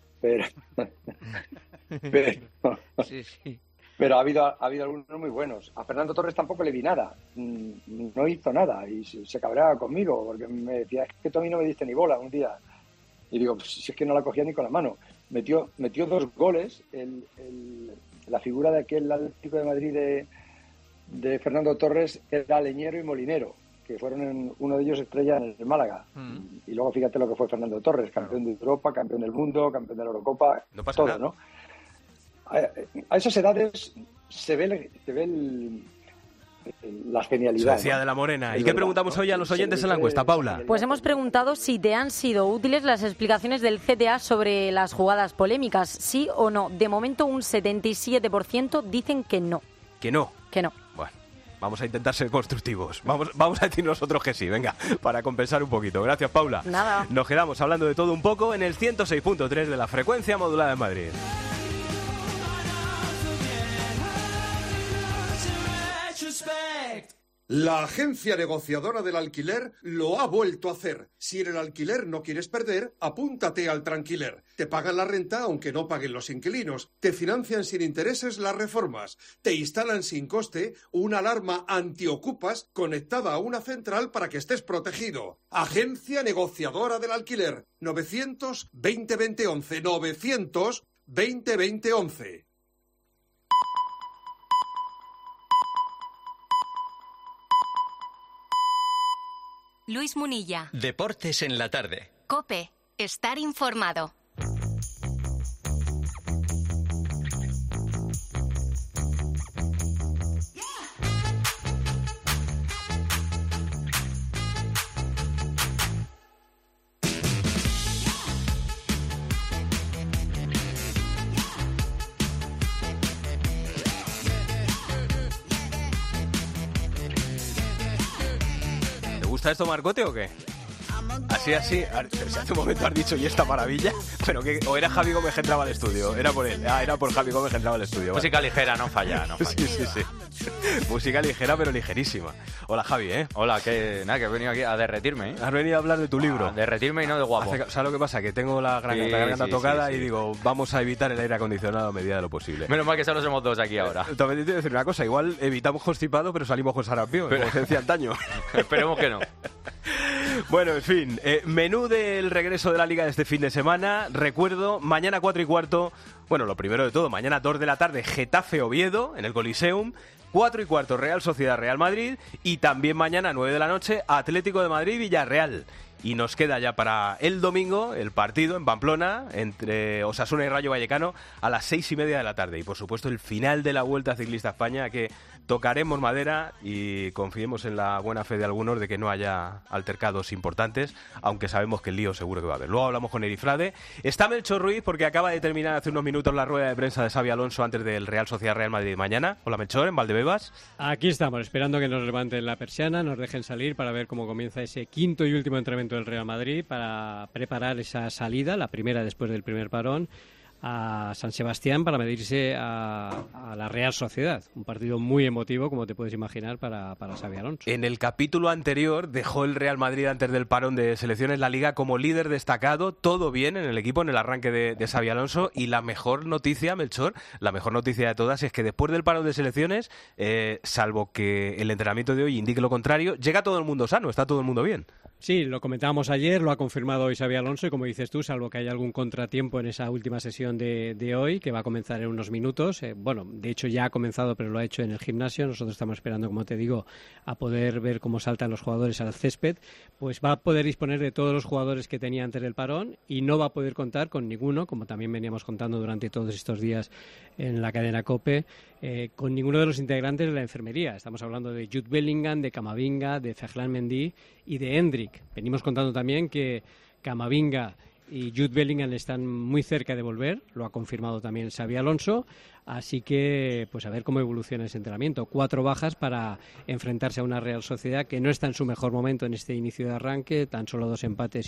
[SPEAKER 17] Pero ha habido algunos muy buenos. A Fernando Torres tampoco le vi nada, no hizo nada y se cabreaba conmigo porque me decía, es que tú a mí no me diste ni bola un día. Y digo, pues, si es que no la cogía ni con la mano. Metió 2 goles, la figura de aquel Atlético de Madrid de Fernando Torres era Leñero y Molinero, que fueron uno de ellos estrella en el Málaga. Y luego fíjate lo que fue Fernando Torres, campeón de Europa, campeón del mundo, campeón de la Eurocopa,
[SPEAKER 4] no pasa
[SPEAKER 17] todo,
[SPEAKER 4] nada,
[SPEAKER 17] ¿no? A esas edades se ve la genialidad.
[SPEAKER 4] Decía, ¿no?, de la Morena. ¿Y qué preguntamos hoy a los oyentes
[SPEAKER 17] Se
[SPEAKER 4] en la encuesta, Paula?
[SPEAKER 29] Pues hemos preguntado si te han sido útiles las explicaciones del CTA sobre las jugadas polémicas, sí o no. De momento un 77% dicen que no.
[SPEAKER 4] Que no.
[SPEAKER 29] Que no.
[SPEAKER 4] Bueno, vamos a intentar ser constructivos. Vamos a decir nosotros que sí, venga, para compensar un poquito. Gracias, Paula.
[SPEAKER 29] Nada.
[SPEAKER 4] Nos quedamos hablando de todo un poco en el 106.3 de la frecuencia modulada en Madrid.
[SPEAKER 18] La agencia negociadora del alquiler lo ha vuelto a hacer. Si en el alquiler no quieres perder, apúntate al Tranquiler. Te pagan la renta aunque no paguen los inquilinos. Te financian sin intereses las reformas. Te instalan sin coste una alarma antiocupas conectada a una central para que estés protegido. Agencia negociadora del alquiler. 900-20-20-11. 900-20-20-11.
[SPEAKER 2] Luis Munilla.
[SPEAKER 21] Deportes en la tarde.
[SPEAKER 2] COPE. estar informado.
[SPEAKER 4] ¿Te gusta esto, Marcote, o qué? Así, hace un momento has dicho, ¿y esta maravilla? Pero que, o era Javi Gómez que entraba al estudio, era por él. Era por Javi Gómez que entraba al estudio.
[SPEAKER 1] Música ligera, no falla.
[SPEAKER 4] Sí. Música ligera, pero ligerísima. Hola, Javi, ¿eh?
[SPEAKER 1] Hola, que he venido aquí a derretirme, ¿eh?
[SPEAKER 4] Has venido a hablar de tu libro.
[SPEAKER 1] A derretirme y no de guapo.
[SPEAKER 4] ¿Sabes lo que pasa? Que tengo la garganta tocada y digo, vamos a evitar el aire acondicionado a medida de lo posible.
[SPEAKER 1] Menos mal que solo somos dos aquí ahora.
[SPEAKER 4] También te voy a decir una cosa, igual evitamos constipado, pero salimos con sarampión, como se decía antaño.
[SPEAKER 1] Esperemos que no.
[SPEAKER 4] Bueno, en fin, menú del regreso de la Liga de este fin de semana. Recuerdo, mañana 4:15, bueno, lo primero de todo, mañana 2 de la tarde, Getafe-Oviedo en el Coliseum. 4:15, Real Sociedad-Real Madrid. Y también mañana, 9 de la noche, Atlético de Madrid-Villarreal. Y nos queda ya para el domingo el partido en Pamplona entre Osasuna y Rayo Vallecano a las 6:30 de la tarde. Y por supuesto el final de la Vuelta Ciclista a España, que tocaremos madera y confiemos en la buena fe de algunos de que no haya altercados importantes, aunque sabemos que el lío seguro que va a haber. Luego hablamos con Erifrade. Está Melchor Ruiz porque acaba de terminar hace unos minutos la rueda de prensa de Xabi Alonso antes del Real Sociedad Real Madrid de mañana. Hola Melchor, en Valdebebas.
[SPEAKER 6] Aquí estamos, esperando que nos levanten la persiana, nos dejen salir para ver cómo comienza ese quinto y último entrenamiento del Real Madrid para preparar esa salida, la primera después del primer parón, a San Sebastián para medirse a la Real Sociedad. Un partido muy emotivo, como te puedes imaginar, para Xabi Alonso.
[SPEAKER 4] En el capítulo anterior dejó el Real Madrid antes del parón de selecciones la Liga como líder destacado, todo bien en el equipo en el arranque de Xabi Alonso, y la mejor noticia, Melchor, la mejor noticia de todas es que después del parón de selecciones, salvo que el entrenamiento de hoy indique lo contrario, llega todo el mundo sano, está todo el mundo bien.
[SPEAKER 6] Sí, lo comentábamos ayer, lo ha confirmado hoy Xabi Alonso y como dices tú, salvo que haya algún contratiempo en esa última sesión de hoy, que va a comenzar en unos minutos. Bueno, de hecho ya ha comenzado, pero lo ha hecho en el gimnasio. Nosotros estamos esperando, como te digo, a poder ver cómo saltan los jugadores al césped. Pues va a poder disponer de todos los jugadores que tenía antes del parón y no va a poder contar con ninguno, como también veníamos contando durante todos estos días en la cadena COPE, con ninguno de los integrantes de la enfermería. Estamos hablando de Jude Bellingham, de Camavinga, de Ferland Mendy y de Hendrik. Venimos contando también que Camavinga y Jude Bellingham están muy cerca de volver, lo ha confirmado también Xabi Alonso, así que pues a ver cómo evoluciona ese entrenamiento. 4 bajas para enfrentarse a una Real Sociedad que no está en su mejor momento en este inicio de arranque, tan solo 2 empates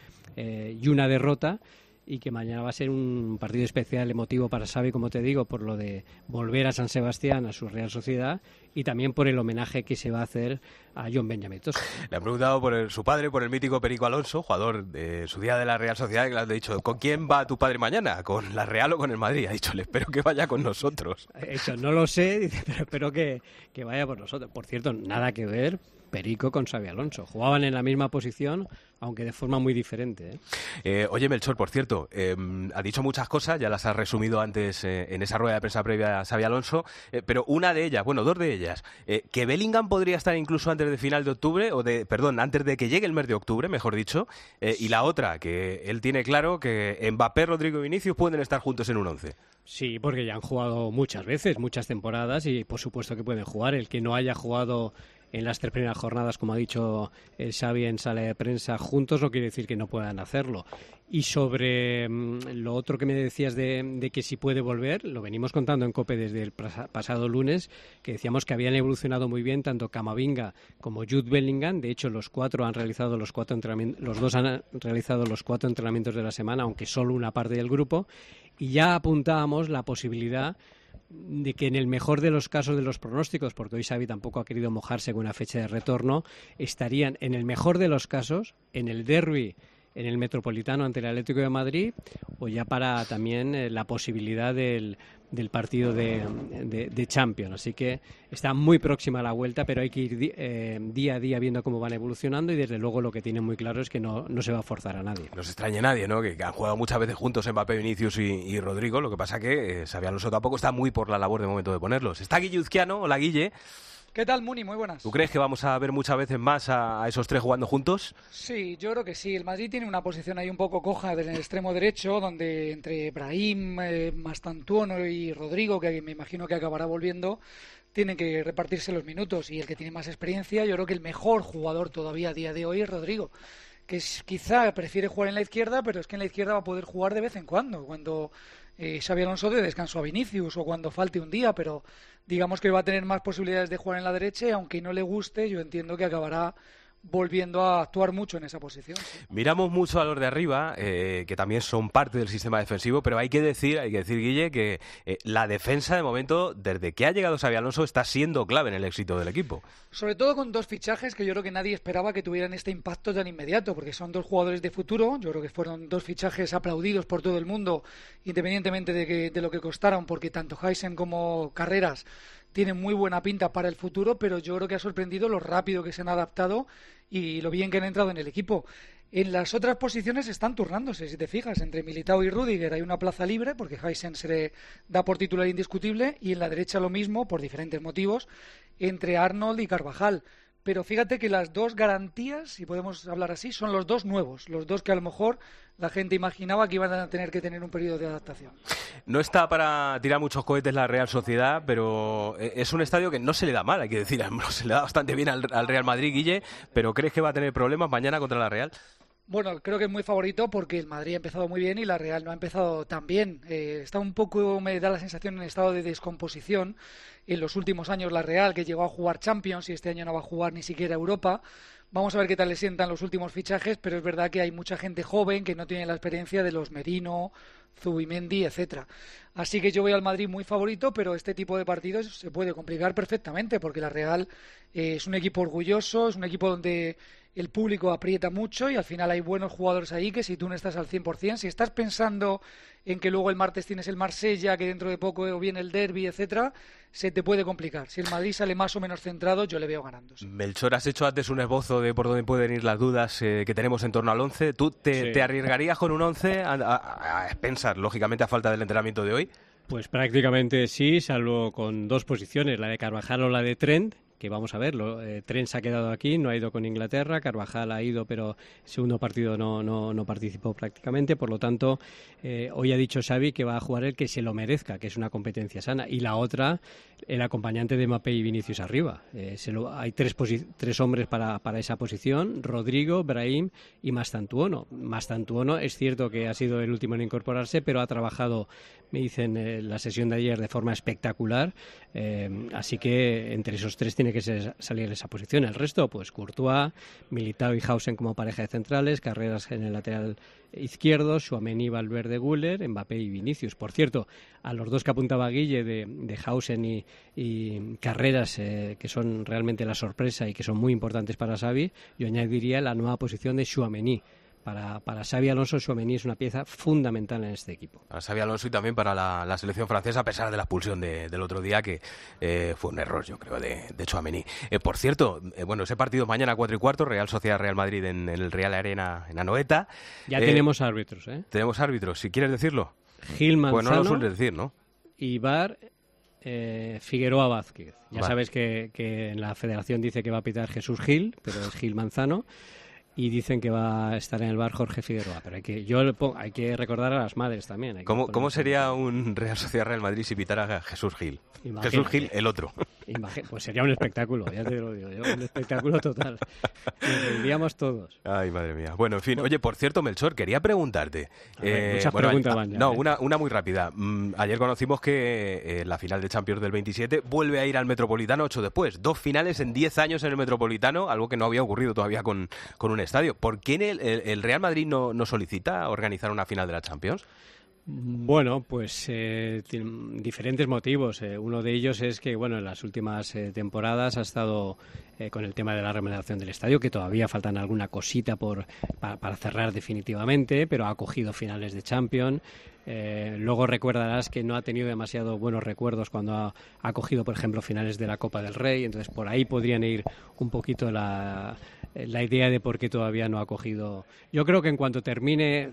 [SPEAKER 6] y una derrota, y que mañana va a ser un partido especial, emotivo para Xavi, como te digo, por lo de volver a San Sebastián, a su Real Sociedad, y también por el homenaje que se va a hacer a John Benjamín Tosa.
[SPEAKER 4] Le han preguntado por su padre, por el mítico Perico Alonso, jugador de su día de la Real Sociedad, y le han dicho, ¿con quién va tu padre mañana? ¿Con la Real o con el Madrid? Ha dicho, le espero que vaya con nosotros.
[SPEAKER 6] Eso no lo sé, dice, pero espero que vaya por nosotros. Por cierto, nada que ver Perico con Xabi Alonso. Jugaban en la misma posición, aunque de forma muy diferente.
[SPEAKER 4] Oye, Melchor, por cierto, ha dicho muchas cosas, ya las has resumido antes en esa rueda de prensa previa a Xabi Alonso, pero una de ellas, bueno, 2 de ellas, que Bellingham podría estar incluso antes de final de octubre, antes de que llegue el mes de octubre, mejor dicho, y la otra, que él tiene claro que Mbappé, Rodrigo y Vinicius pueden estar juntos en un 11.
[SPEAKER 6] Sí, porque ya han jugado muchas veces, muchas temporadas, y por supuesto que pueden jugar. El que no haya jugado en las 3 primeras jornadas, como ha dicho Xavi en sala de prensa, juntos, no quiere decir que no puedan hacerlo. Y sobre lo otro que me decías de que si puede volver, lo venimos contando en COPE desde el pasado lunes, que decíamos que habían evolucionado muy bien tanto Camavinga como Jude Bellingham. De hecho, los 4 han realizado los 4 entrenamientos, los 2 han realizado los 4 entrenamientos de la semana, aunque solo una parte del grupo, y ya apuntábamos la posibilidad de que en el mejor de los casos de los pronósticos, porque hoy Xavi tampoco ha querido mojarse con una fecha de retorno, estarían en el mejor de los casos en el derbi en el Metropolitano ante el Atlético de Madrid, o ya para también la posibilidad del partido de Champions. Así que está muy próxima a la vuelta, pero hay que ir día a día viendo cómo van evolucionando, y desde luego lo que tienen muy claro es que no se va a forzar a nadie.
[SPEAKER 4] No se extraña a nadie, ¿no? Que han jugado muchas veces juntos Mbappé, Vinicius y Rodrigo. Lo que pasa que Xabi Alonso tampoco está muy por la labor de momento de ponerlos. Está Guille Uzquiano. Hola, Guille.
[SPEAKER 7] ¿Qué tal, Muni? Muy buenas.
[SPEAKER 4] ¿Tú crees que vamos a ver muchas veces más a esos tres jugando juntos?
[SPEAKER 7] Sí, yo creo que sí. El Madrid tiene una posición ahí un poco coja en el extremo derecho, donde entre Brahim, Mastantuono y Rodrigo, que me imagino que acabará volviendo, tienen que repartirse los minutos. Y el que tiene más experiencia, yo creo que el mejor jugador todavía a día de hoy es Rodrigo, que quizá prefiere jugar en la izquierda, pero es que en la izquierda va a poder jugar de vez en cuando Xabi Alonso dé descanso a Vinicius o cuando falte un día, pero digamos que va a tener más posibilidades de jugar en la derecha y aunque no le guste, yo entiendo que acabará volviendo a actuar mucho en esa posición. Sí.
[SPEAKER 4] Miramos mucho a los de arriba, que también son parte del sistema defensivo, pero hay que decir, Guille, que la defensa de momento, desde que ha llegado Xabi Alonso, está siendo clave en el éxito del equipo.
[SPEAKER 7] Sobre todo con dos fichajes que yo creo que nadie esperaba que tuvieran este impacto tan inmediato, porque son dos jugadores de futuro. Yo creo que fueron dos fichajes aplaudidos por todo el mundo, independientemente de lo que costaron, porque tanto Heisen como Carreras tienen muy buena pinta para el futuro, pero yo creo que ha sorprendido lo rápido que se han adaptado y lo bien que han entrado en el equipo. En las otras posiciones están turnándose, si te fijas, entre Militao y Rüdiger hay una plaza libre, porque Heisen se le da por titular indiscutible, y en la derecha lo mismo, por diferentes motivos, entre Arnold y Carvajal. Pero fíjate que las dos garantías, si podemos hablar así, son los dos nuevos, los dos que a lo mejor la gente imaginaba que iban a tener que tener un periodo de adaptación.
[SPEAKER 4] No está para tirar muchos cohetes la Real Sociedad, pero es un estadio que no se le da mal, hay que decir, no se le da bastante bien al Real Madrid, Guille, pero ¿crees que va a tener problemas mañana contra la Real?
[SPEAKER 7] Bueno, creo que es muy favorito porque el Madrid ha empezado muy bien y la Real no ha empezado tan bien. Está un poco, me da la sensación, en estado de descomposición. En los últimos años la Real, que llegó a jugar Champions y este año no va a jugar ni siquiera Europa. Vamos a ver qué tal le sientan los últimos fichajes, pero es verdad que hay mucha gente joven que no tiene la experiencia de los Merino, Zubimendi, etcétera. Así que yo voy al Madrid muy favorito, pero este tipo de partidos se puede complicar perfectamente porque la Real es un equipo orgulloso, es un equipo donde el público aprieta mucho y al final hay buenos jugadores ahí que si tú no estás al 100%, si estás pensando en que luego el martes tienes el Marsella, que dentro de poco viene el Derby, etcétera, se te puede complicar. Si el Madrid sale más o menos centrado, yo le veo ganando. Sí.
[SPEAKER 4] Melchor, has hecho antes un esbozo de por dónde pueden ir las dudas que tenemos en torno al 11. ¿Tú te arriesgarías con un 11 a pensar, lógicamente, a falta del entrenamiento de hoy?
[SPEAKER 6] Pues prácticamente sí, salvo con dos posiciones, la de Carvajal o la de Trent, que vamos a verlo. Trent se ha quedado aquí, no ha ido con Inglaterra, Carvajal ha ido, pero el segundo partido no participó prácticamente, por lo tanto, hoy ha dicho Xavi que va a jugar el que se lo merezca, que es una competencia sana, y la otra, el acompañante de Mbappé y Vinicius arriba. Hay tres hombres para esa posición, Rodrigo, Brahim y Mastantuono. Mastantuono es cierto que ha sido el último en incorporarse, pero ha trabajado, me dicen, la sesión de ayer de forma espectacular, así que entre esos tres tiene que salir esa posición. El resto, pues Courtois, Militao y Hausen como pareja de centrales, Carreras en el lateral izquierdo, Tchouaméni, Valverde, Güler, Mbappé y Vinicius. Por cierto, a los dos que apuntaba Guille de Hausen y Carreras, que son realmente la sorpresa y que son muy importantes para Xavi, yo añadiría la nueva posición de Tchouaméni. Para Xabi Alonso, Tchouaméni es una pieza fundamental en este equipo.
[SPEAKER 4] Para Xabi Alonso y también para la selección francesa, a pesar de la expulsión del otro día, que fue un error, yo creo, de Tchouaméni. Por cierto, ese partido mañana 4:15, Real Sociedad Real Madrid en el Real Arena en Anoeta.
[SPEAKER 6] Ya tenemos árbitros, ¿eh?
[SPEAKER 4] Tenemos árbitros, si quieres decirlo.
[SPEAKER 6] Gil Manzano.
[SPEAKER 4] Pues no lo sueles decir, ¿no?
[SPEAKER 6] Y VAR, Figueroa Vázquez. Ya
[SPEAKER 4] vale.
[SPEAKER 6] Sabes que en la federación dice que va a pitar Jesús Gil, pero es Gil Manzano. Y dicen que va a estar en el VAR Jorge Figueroa, pero hay que recordar a las madres también.
[SPEAKER 4] ¿Cómo sería un Real Sociedad Real Madrid si pitara a Jesús Gil? Imagínate. Jesús Gil, el otro.
[SPEAKER 6] Pues sería un espectáculo, ya te lo digo yo, un espectáculo total. Nos reiríamos todos.
[SPEAKER 4] Ay, madre mía. Bueno, en fin, oye, por cierto, Melchor, quería preguntarte.
[SPEAKER 6] Muchas preguntas van ya.
[SPEAKER 4] No, una muy rápida. Ayer conocimos que la final de Champions del 27 vuelve a ir al Metropolitano 8 después. 2 finales en 10 años en el Metropolitano, algo que no había ocurrido todavía con un estadio. ¿Por qué el Real Madrid no solicita organizar una final de la Champions?
[SPEAKER 6] Bueno, pues diferentes motivos. Uno de ellos es que, en las últimas temporadas ha estado con el tema de la remodelación del estadio, que todavía faltan alguna cosita para cerrar definitivamente, pero ha acogido finales de Champions. Luego recordarás que no ha tenido demasiado buenos recuerdos cuando ha acogido, por ejemplo, finales de la Copa del Rey, entonces por ahí podrían ir un poquito la idea de por qué todavía no ha acogido. Yo creo que en cuanto termine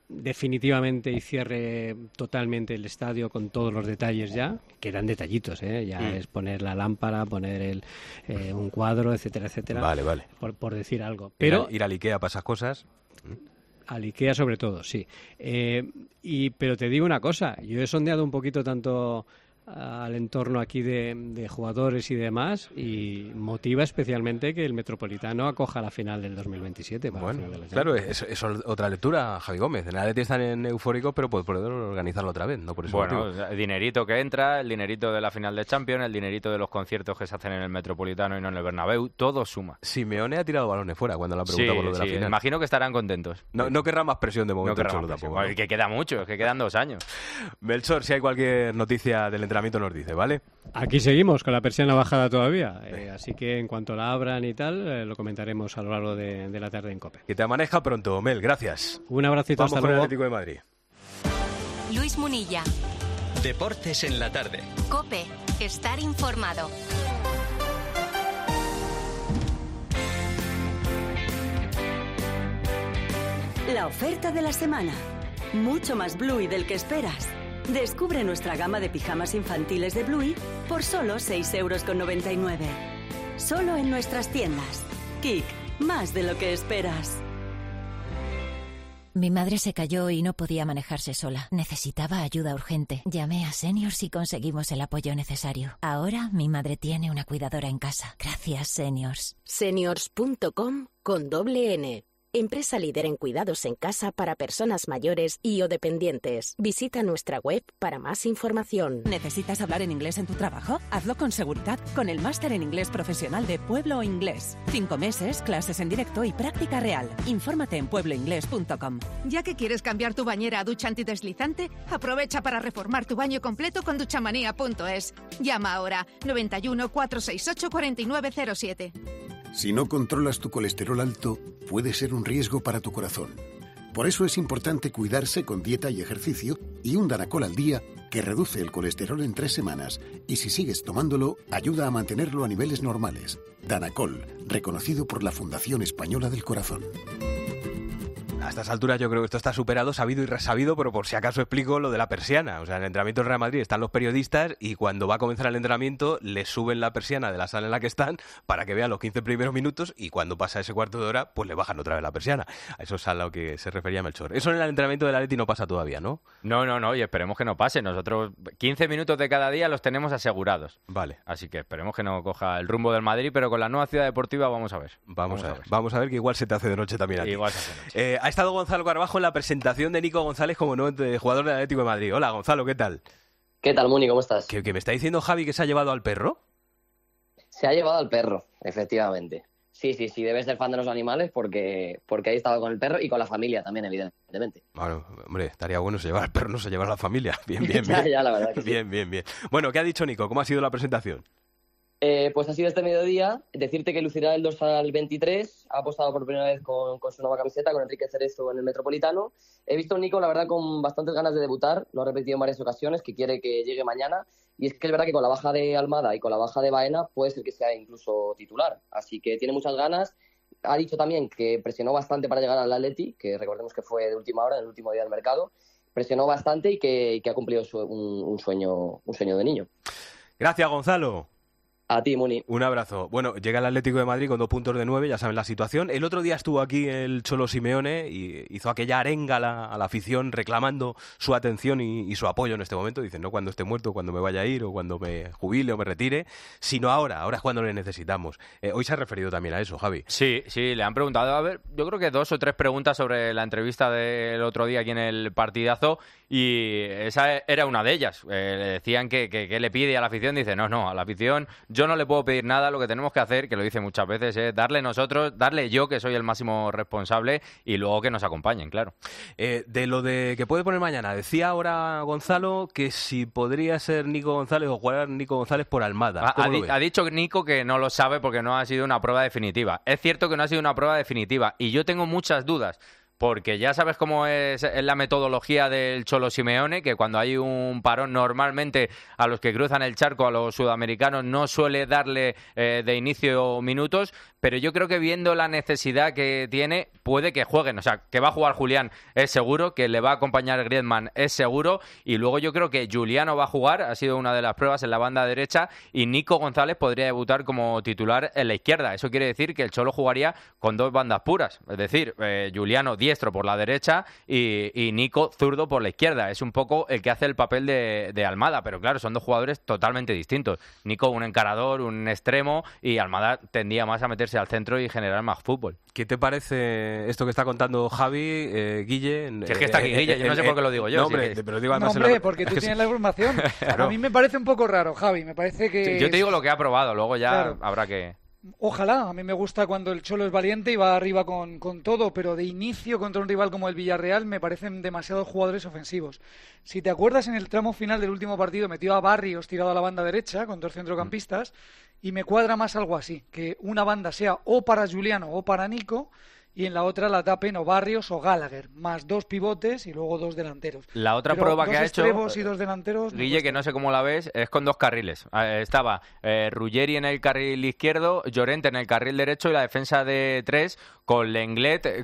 [SPEAKER 6] definitivamente y cierre totalmente el estadio con todos los detalles ya, que eran detallitos, ya es poner la lámpara, poner un cuadro, etcétera, etcétera.
[SPEAKER 4] Vale.
[SPEAKER 6] Por decir algo. Pero
[SPEAKER 4] ir al Ikea para esas cosas.
[SPEAKER 6] Al Ikea sobre todo, sí. Pero te digo una cosa, yo he sondeado un poquito tanto al entorno aquí de jugadores y demás, y motiva especialmente que el Metropolitano acoja la final del 2027.
[SPEAKER 4] Bueno, claro, es otra lectura, Javi Gómez. En el Atleti están en eufóricos, pero por poder organizarlo otra vez, no por eso.
[SPEAKER 1] Bueno, el dinerito que entra, el dinerito de la final de Champions, el dinerito de los conciertos que se hacen en el Metropolitano y no en el Bernabéu, todo suma.
[SPEAKER 4] Simeone ha tirado balones fuera cuando le ha preguntado por lo de la final.
[SPEAKER 1] Imagino que estarán contentos.
[SPEAKER 4] No querrá más presión de momento.
[SPEAKER 1] Tampoco. Que queda mucho, es que quedan 2 años.
[SPEAKER 4] Melchor, si hay cualquier noticia del entrenamiento nos dice, ¿vale?
[SPEAKER 6] Aquí seguimos con la persiana bajada todavía, así que en cuanto la abran y tal, lo comentaremos a lo largo de la tarde en COPE.
[SPEAKER 4] Que te amanezca pronto, Mel, gracias.
[SPEAKER 6] Un abracito,
[SPEAKER 4] hasta luego. Vamos con el Atlético de Madrid.
[SPEAKER 2] Luis Munilla.
[SPEAKER 21] Deportes en la tarde.
[SPEAKER 2] COPE, estar informado.
[SPEAKER 8] La oferta de la semana. Mucho más Bluey del que esperas. Descubre nuestra gama de pijamas infantiles de Bluey por solo 6,99 €. Solo en nuestras tiendas. Kik, más de lo que esperas.
[SPEAKER 9] Mi madre se cayó y no podía manejarse sola. Necesitaba ayuda urgente. Llamé a Seniors y conseguimos el apoyo necesario. Ahora mi madre tiene una cuidadora en casa. Gracias, Seniors.
[SPEAKER 10] Seniors.com con doble N. Empresa líder en cuidados en casa para personas mayores y o dependientes. Visita nuestra web para más información.
[SPEAKER 5] ¿Necesitas hablar en inglés en tu trabajo? Hazlo con seguridad con el máster en inglés profesional de Pueblo Inglés. 5 meses, clases en directo y práctica real. Infórmate en puebloinglés.com.
[SPEAKER 19] Ya que quieres cambiar tu bañera a ducha antideslizante, aprovecha para reformar tu baño completo con duchamanía.es. Llama ahora 91 468 4907.
[SPEAKER 20] Si no controlas tu colesterol alto, puede ser un riesgo para tu corazón. Por eso es importante cuidarse con dieta y ejercicio y un Danacol al día que reduce el colesterol en 3 semanas y si sigues tomándolo, ayuda a mantenerlo a niveles normales. Danacol, reconocido por la Fundación Española del Corazón.
[SPEAKER 4] A estas alturas yo creo que esto está superado, sabido y resabido, pero por si acaso explico lo de la persiana. O sea, en el entrenamiento del Real Madrid están los periodistas y cuando va a comenzar el entrenamiento les suben la persiana de la sala en la que están para que vean los 15 primeros minutos y cuando pasa ese cuarto de hora, pues le bajan otra vez la persiana. A eso es a lo que se refería Melchor. Eso en el entrenamiento del Atleti no pasa todavía, ¿no?
[SPEAKER 1] No, y esperemos que no pase. Nosotros 15 minutos de cada día los tenemos asegurados.
[SPEAKER 4] Vale.
[SPEAKER 1] Así que esperemos que no coja el rumbo del Madrid, pero con la nueva ciudad deportiva vamos a ver.
[SPEAKER 4] Vamos a ver que igual se te hace de noche también a ti.
[SPEAKER 1] Igual se hace de noche.
[SPEAKER 4] Ha estado Gonzalo Carbajo en la presentación de Nico González como nuevo jugador del Atlético de Madrid. Hola, Gonzalo, ¿qué tal?
[SPEAKER 22] ¿Qué tal, Muni? ¿Cómo estás?
[SPEAKER 4] ¿Que me está diciendo Javi que se ha llevado al perro?
[SPEAKER 22] Se ha llevado al perro, efectivamente. Sí, debe ser fan de los animales porque ahí estaba con el perro y con la familia también, evidentemente.
[SPEAKER 4] Bueno, hombre, estaría bueno se llevar al perro, no se llevar a la familia. Bien.
[SPEAKER 22] ya, la verdad que sí.
[SPEAKER 4] Bien. Bueno, ¿qué ha dicho Nico? ¿Cómo ha sido la presentación?
[SPEAKER 22] Pues ha sido este mediodía. Decirte que lucirá el dorsal 23. Ha apostado por primera vez con su nueva camiseta, con Enrique Cerezo en el Metropolitano. He visto a Nico, la verdad, con bastantes ganas de debutar. Lo ha repetido en varias ocasiones, que quiere que llegue mañana. Y es que es verdad que con la baja de Almada y con la baja de Baena puede ser que sea incluso titular. Así que tiene muchas ganas. Ha dicho también que presionó bastante para llegar al Atleti, que recordemos que fue de última hora, en el último día del mercado. Presionó bastante y que ha cumplido un sueño de niño.
[SPEAKER 4] Gracias, Gonzalo.
[SPEAKER 22] A ti, Muni.
[SPEAKER 4] Un abrazo. Bueno, llega el Atlético de Madrid con 2 puntos de 9, ya saben la situación. El otro día estuvo aquí el Cholo Simeone y hizo aquella arenga a la afición reclamando su atención y su apoyo en este momento. Dicen, no cuando esté muerto, cuando me vaya a ir o cuando me jubile o me retire, sino ahora es cuando le necesitamos. Hoy se ha referido también a eso, Javi.
[SPEAKER 1] Sí, le han preguntado, a ver, yo creo que 2 o 3 preguntas sobre la entrevista del otro día aquí en el partidazo y esa era una de ellas. Le decían que le pide a la afición, dice, no, a la afición yo no le puedo pedir nada, lo que tenemos que hacer, que lo dice muchas veces, es darle yo, que soy el máximo responsable, y luego que nos acompañen, claro.
[SPEAKER 4] De lo de que puede poner mañana, decía ahora Gonzalo que si podría ser Nico González o jugar Nico González por Almada.
[SPEAKER 1] Ha dicho Nico que no lo sabe porque no ha sido una prueba definitiva. Es cierto que no ha sido una prueba definitiva y yo tengo muchas dudas. porque ya sabes cómo es la metodología del Cholo Simeone, que cuando hay un parón normalmente a los que cruzan el charco, a los sudamericanos, no suele darle de inicio minutos, pero yo creo que viendo la necesidad que tiene, puede que jueguen. O sea, que va a jugar Julián es seguro, que le va a acompañar Griezmann es seguro, y luego yo creo que Giuliano va a jugar, ha sido una de las pruebas en la banda derecha, y Nico González podría debutar como titular en la izquierda. Eso quiere decir que el Cholo jugaría con dos bandas puras, es decir, Giuliano diestro por la derecha y Nico zurdo por la izquierda. Es un poco el que hace el papel de Almada, pero claro, son dos jugadores totalmente distintos. Nico un encarador, un extremo, y Almada tendía más a meterse al centro y generar más fútbol.
[SPEAKER 4] ¿Qué te parece esto que está contando Javi, Guille?
[SPEAKER 1] Si es que está aquí Guille, yo no sé por qué lo digo yo.
[SPEAKER 7] No, hombre,
[SPEAKER 1] si
[SPEAKER 7] pero digo además porque tú tienes la información. Claro. A mí me parece un poco raro, Javi, me parece que...
[SPEAKER 1] Yo te digo lo que ha probado, luego ya
[SPEAKER 7] claro.
[SPEAKER 1] Habrá que...
[SPEAKER 7] Ojalá, a mí me gusta cuando el Cholo es valiente y va arriba con todo, pero de inicio contra un rival como el Villarreal me parecen demasiados jugadores ofensivos. Si te acuerdas, en el tramo final del último partido metió a Barrios tirado a la banda derecha con dos centrocampistas y me cuadra más algo así, que una banda sea o para Giuliano o para Nico y en la otra la tapen o Barrios o Gallagher, más dos pivotes y luego dos delanteros.
[SPEAKER 1] La otra
[SPEAKER 7] pero
[SPEAKER 1] prueba que ha hecho,
[SPEAKER 7] y dos delanteros,
[SPEAKER 1] Guille, que no sé cómo la ves, es con dos carriles. Estaba Ruggeri en el carril izquierdo, Llorente en el carril derecho y la defensa de tres con Lenglet,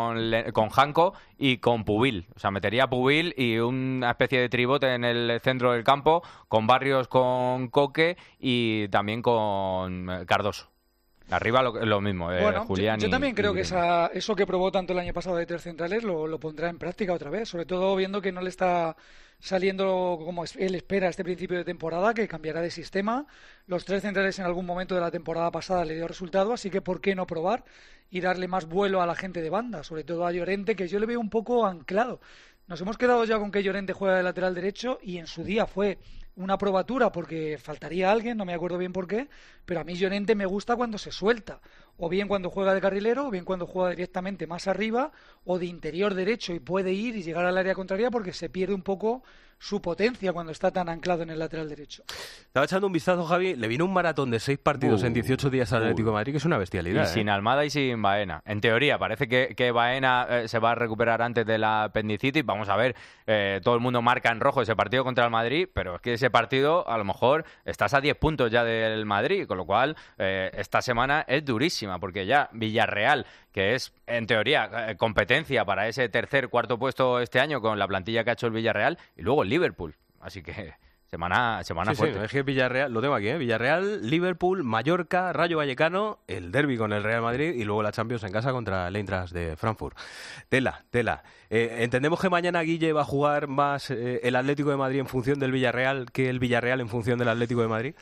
[SPEAKER 1] con Janko y con Pubil. O sea, metería Pubil y una especie de tribote en el centro del campo, con Barrios, con Coque y también con Cardoso. Arriba lo mismo,
[SPEAKER 7] bueno,
[SPEAKER 1] Julián.
[SPEAKER 7] Yo también creo que eso que probó tanto el año pasado de tres centrales lo pondrá en práctica otra vez, sobre todo viendo que no le está saliendo como él espera este principio de temporada, que cambiará de sistema. Los tres centrales en algún momento de la temporada pasada le dio resultado, así que ¿por qué no probar y darle más vuelo a la gente de banda? Sobre todo a Llorente, que yo le veo un poco anclado. Nos hemos quedado ya con que Llorente juega de lateral derecho y en su día fue una probatura porque faltaría alguien, no me acuerdo bien por qué, pero a mí Llorente me gusta cuando se suelta, o bien cuando juega de carrilero, o bien cuando juega directamente más arriba, o de interior derecho y puede ir y llegar al área contraria porque se pierde un poco su potencia cuando está tan anclado en el lateral derecho.
[SPEAKER 4] Estaba echando un vistazo, Javi, le vino un maratón de 6 partidos en 18 días al Atlético de Madrid, que es una bestialidad.
[SPEAKER 1] Y sin Almada y sin Baena. En teoría, parece que Baena se va a recuperar antes de la apendicitis. Vamos a ver, todo el mundo marca en rojo ese partido contra el Madrid, pero es que ese partido, a lo mejor, estás a 10 puntos ya del Madrid, con lo cual esta semana es durísima, porque ya Villarreal, que es, en teoría, competencia para ese tercer, cuarto puesto este año con la plantilla que ha hecho el Villarreal, y luego el Liverpool. Así que semana fuerte.
[SPEAKER 4] Sí, es que Villarreal, lo tengo aquí, Villarreal, Liverpool, Mallorca, Rayo Vallecano, el derbi con el Real Madrid y luego la Champions en casa contra el Eintracht de Frankfurt. Tela. Entendemos que mañana Guille va a jugar más el Atlético de Madrid en función del Villarreal que el Villarreal en función del Atlético de Madrid.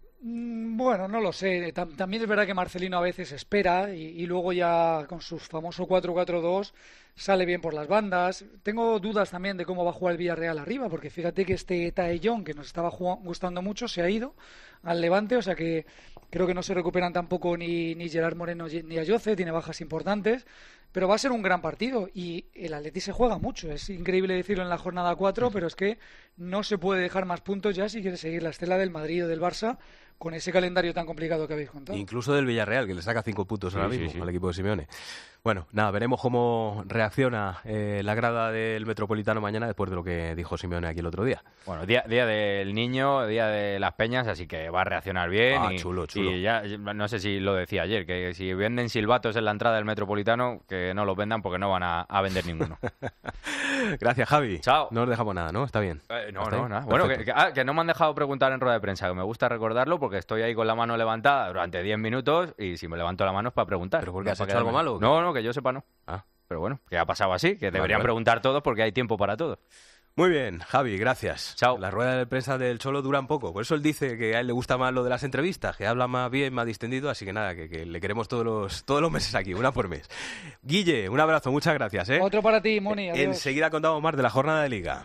[SPEAKER 7] Bueno, no lo sé. También es verdad que Marcelino a veces espera y luego ya con su famoso 4-4-2 sale bien por las bandas. Tengo dudas también de cómo va a jugar el Villarreal arriba, porque fíjate que este Taellón, que nos estaba gustando mucho, se ha ido al Levante, o sea que creo que no se recuperan tampoco ni Gerard Moreno ni Ayoce, tiene bajas importantes, pero va a ser un gran partido y el Atleti se juega mucho. Es increíble decirlo en la jornada 4, pero es que no se puede dejar más puntos ya si quiere seguir la estela del Madrid o del Barça con ese calendario tan complicado que habéis contado.
[SPEAKER 4] Incluso del Villarreal, que le saca 5 puntos ahora mismo al equipo de Simeone. Bueno, nada, veremos cómo reacciona la grada del Metropolitano mañana después de lo que dijo Simeone aquí el otro día.
[SPEAKER 1] Bueno, día del niño, día de las peñas, así que va a reaccionar bien.
[SPEAKER 4] Chulo.
[SPEAKER 1] Y ya, no sé si lo decía ayer, que si venden silbatos en la entrada del Metropolitano, que no los vendan porque no van a vender ninguno.
[SPEAKER 4] Gracias, Javi.
[SPEAKER 1] Chao.
[SPEAKER 4] No os dejamos nada, ¿no? Está bien.
[SPEAKER 1] Nada. Bueno, que no me han dejado preguntar en rueda de prensa, que me gusta recordarlo porque estoy ahí con la mano levantada durante 10 minutos y si me levanto la mano es para preguntar.
[SPEAKER 4] ¿Pero por qué has hecho algo malo?
[SPEAKER 1] No, que yo sepa no. Pero bueno, que ha pasado así, que deberían preguntar todos porque hay tiempo para todo.
[SPEAKER 4] Muy bien, Javi, gracias.
[SPEAKER 1] Chao.
[SPEAKER 4] Las ruedas de prensa del Cholo duran poco, por eso él dice que a él le gusta más lo de las entrevistas, que habla más bien, más distendido, así que nada, que le queremos todos los meses aquí, una por mes. Guille, un abrazo, muchas gracias.
[SPEAKER 7] Otro para ti, Moni. Adiós.
[SPEAKER 4] Enseguida contamos más de la jornada de Liga.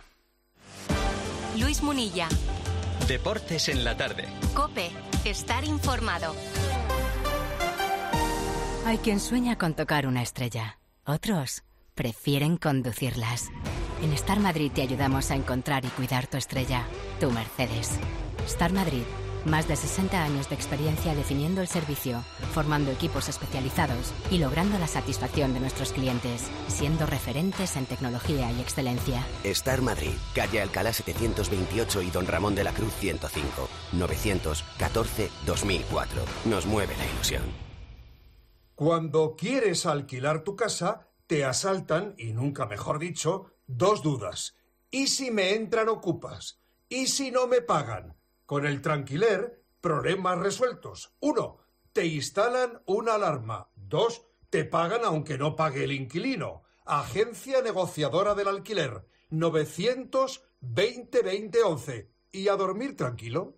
[SPEAKER 2] Luis Munilla.
[SPEAKER 21] Deportes en la tarde.
[SPEAKER 2] COPE. Estar informado.
[SPEAKER 9] Hay quien sueña con tocar una estrella. Otros prefieren conducirlas. En Star Madrid te ayudamos a encontrar y cuidar tu estrella, tu Mercedes. Star Madrid,
[SPEAKER 11] Más de 60 años de experiencia definiendo el servicio, formando equipos especializados y logrando la satisfacción de nuestros clientes, siendo referentes en tecnología y excelencia.
[SPEAKER 12] Star Madrid, calle Alcalá 728 y Don Ramón de la Cruz 105, 914-2004. Nos mueve la ilusión.
[SPEAKER 18] Cuando quieres alquilar tu casa, te asaltan, y nunca mejor dicho, dos dudas. ¿Y si me entran ocupas? ¿Y si no me pagan? Con el Tranquiler, problemas resueltos. 1. Te instalan una alarma. 2. Te pagan aunque no pague el inquilino. Agencia negociadora del alquiler. 900-20-20-11. Y a dormir tranquilo.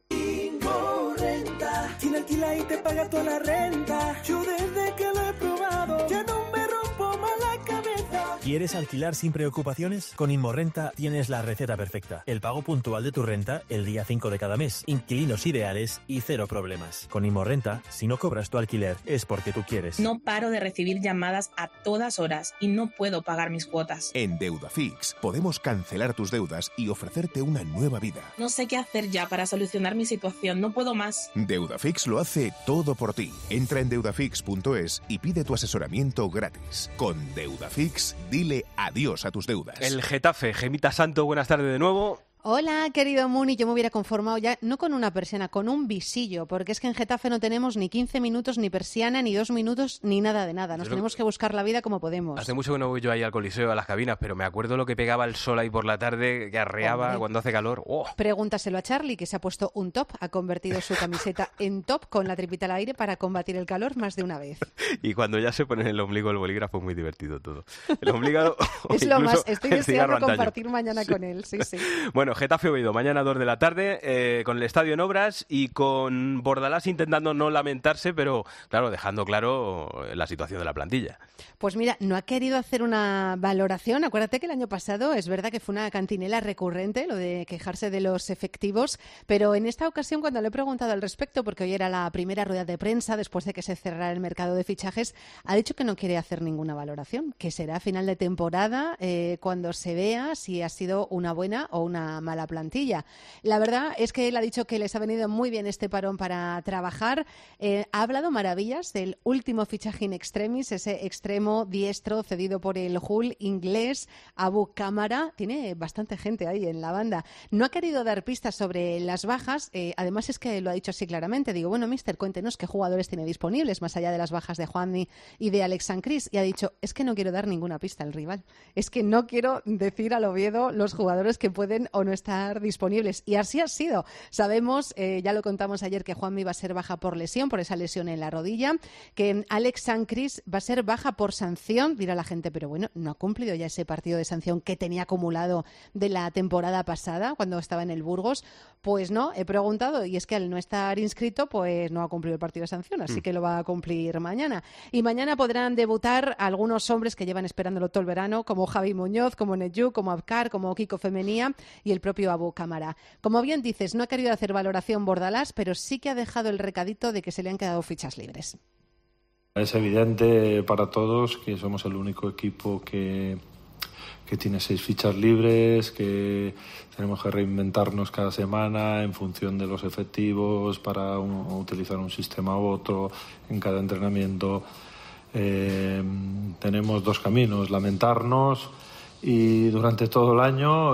[SPEAKER 13] Renta. Quien alquila y te paga toda la renta. Yo desde que lo he probado ya no me rompo más la cabeza.
[SPEAKER 14] ¿Quieres alquilar sin preocupaciones? Con Inmorrenta tienes la receta perfecta. El pago puntual de tu renta el día 5 de cada mes. Inquilinos ideales y cero problemas. Con Inmorrenta, si no cobras tu alquiler es porque tú quieres.
[SPEAKER 23] No paro de recibir llamadas a todas horas y no puedo pagar mis cuotas.
[SPEAKER 24] En Deudafix podemos cancelar tus deudas y ofrecerte una nueva vida.
[SPEAKER 23] No sé qué hacer ya para solucionar mi situación. No puedo más.
[SPEAKER 24] Deudafix lo hace todo por ti. Entra en deudafix.es y pide tu asesoramiento gratis. Con Deudafix, dile adiós a tus deudas.
[SPEAKER 4] El Getafe, Gemita Santo, buenas tardes de nuevo.
[SPEAKER 25] Hola, querido Muni, yo me hubiera conformado ya, no con una persiana, con un visillo, porque es que en Getafe no tenemos ni 15 minutos, ni persiana, ni 2 minutos, ni nada de nada. Nos tenemos que buscar la vida como podemos.
[SPEAKER 4] Hace mucho que no voy yo ahí al Coliseo, a las cabinas, pero me acuerdo lo que pegaba el sol ahí por la tarde, que arreaba. Hombre, cuando hace calor. ¡Oh!
[SPEAKER 25] Pregúntaselo a Charlie, que se ha puesto un top, ha convertido su camiseta en top con la tripita al aire para combatir el calor más de una vez.
[SPEAKER 4] Y cuando ya se pone en el ombligo el bolígrafo es muy divertido todo. El ombligo
[SPEAKER 25] es lo más, estoy deseando compartir mañana con él, sí.
[SPEAKER 4] Bueno, Getafe Oviedo, mañana 2 de la tarde, con el estadio en obras y con Bordalás intentando no lamentarse, pero claro, dejando claro la situación de la plantilla.
[SPEAKER 25] Pues mira, no ha querido hacer una valoración. Acuérdate que el año pasado es verdad que fue una cantinela recurrente lo de quejarse de los efectivos, pero en esta ocasión cuando le he preguntado al respecto, porque hoy era la primera rueda de prensa después de que se cerrara el mercado de fichajes, ha dicho que no quiere hacer ninguna valoración, que será a final de temporada cuando se vea si ha sido una buena o una mala plantilla. La verdad es que él ha dicho que les ha venido muy bien este parón para trabajar. Ha hablado maravillas del último fichaje in extremis, ese extremo diestro cedido por el Hull inglés, Abu Kamara. Tiene bastante gente ahí en la banda. No ha querido dar pistas sobre las bajas. Además es que lo ha dicho así claramente. Digo, bueno, mister, cuéntenos qué jugadores tiene disponibles más allá de las bajas de Juanmi y de Alex Sancris. Y ha dicho, es que no quiero dar ninguna pista al rival. Es que no quiero decir al Oviedo los jugadores que pueden o no estar disponibles. Y así ha sido. Sabemos, ya lo contamos ayer, que Juanmi va a ser baja por lesión, por esa lesión en la rodilla, que Alex Sancris va a ser baja por sanción. Dirá la gente, pero bueno, no ha cumplido ya ese partido de sanción que tenía acumulado de la temporada pasada, cuando estaba en el Burgos. Pues no, he preguntado, y es que al no estar inscrito, pues no ha cumplido el partido de sanción, así que lo va a cumplir mañana. Y mañana podrán debutar algunos hombres que llevan esperándolo todo el verano, como Javi Muñoz, como Neyu, como Abkar, como Kiko Femenía y el propio Abu Kamara. Como bien dices, no ha querido hacer valoración Bordalás, pero sí que ha dejado el recadito de que se le han quedado fichas libres.
[SPEAKER 26] Es evidente para todos que somos el único equipo que tiene 6 fichas libres, que tenemos que reinventarnos cada semana en función de los efectivos para utilizar un sistema u otro en cada entrenamiento. Tenemos 2 caminos, lamentarnos y durante todo el año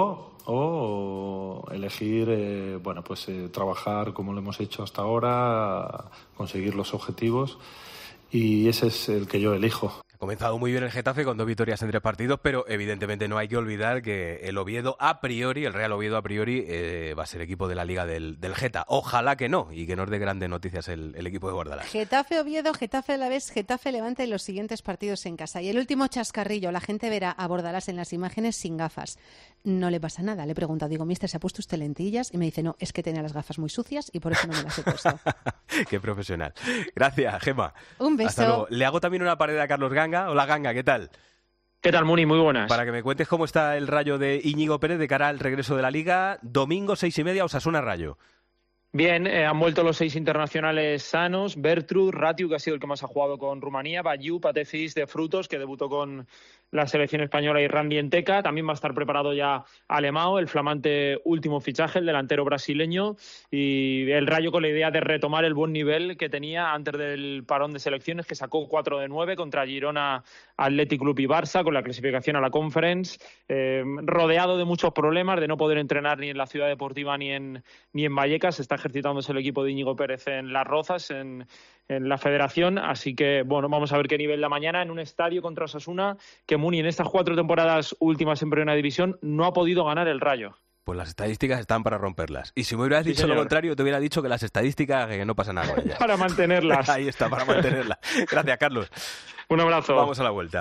[SPEAKER 26] o elegir trabajar como lo hemos hecho hasta ahora, conseguir los objetivos, y ese es el que yo elijo.
[SPEAKER 4] Ha comenzado muy bien el Getafe con 2 victorias en 3 partidos, pero evidentemente no hay que olvidar que el Oviedo a priori, el Real Oviedo a priori, va a ser equipo de la Liga del Geta. Ojalá que no, y que nos dé grandes noticias el equipo de Bordalás.
[SPEAKER 25] Getafe Oviedo, Getafe Alavés, Getafe Levante en los siguientes partidos en casa. Y el último chascarrillo, la gente verá a Bordalás en las imágenes sin gafas. No le pasa nada. Le he preguntado, digo, mister, ¿se ha puesto usted lentillas? Y me dice, no, es que tenía las gafas muy sucias y por eso no me las he puesto.
[SPEAKER 4] Qué profesional. Gracias, Gema.
[SPEAKER 25] Un beso.
[SPEAKER 4] Hasta luego. Le hago también una pared a Carlos Ganga. Hola, Ganga, ¿qué tal?
[SPEAKER 27] ¿Qué tal, Muni? Muy buenas.
[SPEAKER 4] Para que me cuentes cómo está el Rayo de Íñigo Pérez de cara al regreso de la Liga. Domingo, 6:30, Osasuna-Rayo.
[SPEAKER 27] Bien, han vuelto los 6 internacionales sanos. Bertrud, Ratiu, que ha sido el que más ha jugado con Rumanía, Bayou, Patefis de Frutos, que debutó con la selección española y Randy Enteca. También va a estar preparado ya Alemão, el flamante último fichaje, el delantero brasileño, y el Rayo con la idea de retomar el buen nivel que tenía antes del parón de selecciones, que sacó 4 de 9 contra Girona, Athletic Club y Barça, con la clasificación a la Conference, rodeado de muchos problemas, de no poder entrenar ni en la Ciudad Deportiva ni en Vallecas. Está ejercitándose el equipo de Íñigo Pérez en Las Rozas, en la Federación, así que bueno, vamos a ver qué nivel da mañana en un estadio contra Osasuna, que Muni en estas 4 temporadas últimas en Primera División no ha podido ganar el Rayo.
[SPEAKER 4] Pues las estadísticas están para romperlas. Y si me hubieras dicho lo contrario, te hubiera dicho que las estadísticas, que no pasa nada con ellas.
[SPEAKER 27] Para mantenerlas.
[SPEAKER 4] Ahí está, para mantenerlas. Gracias, Carlos.
[SPEAKER 27] Un abrazo.
[SPEAKER 4] Vamos a la vuelta.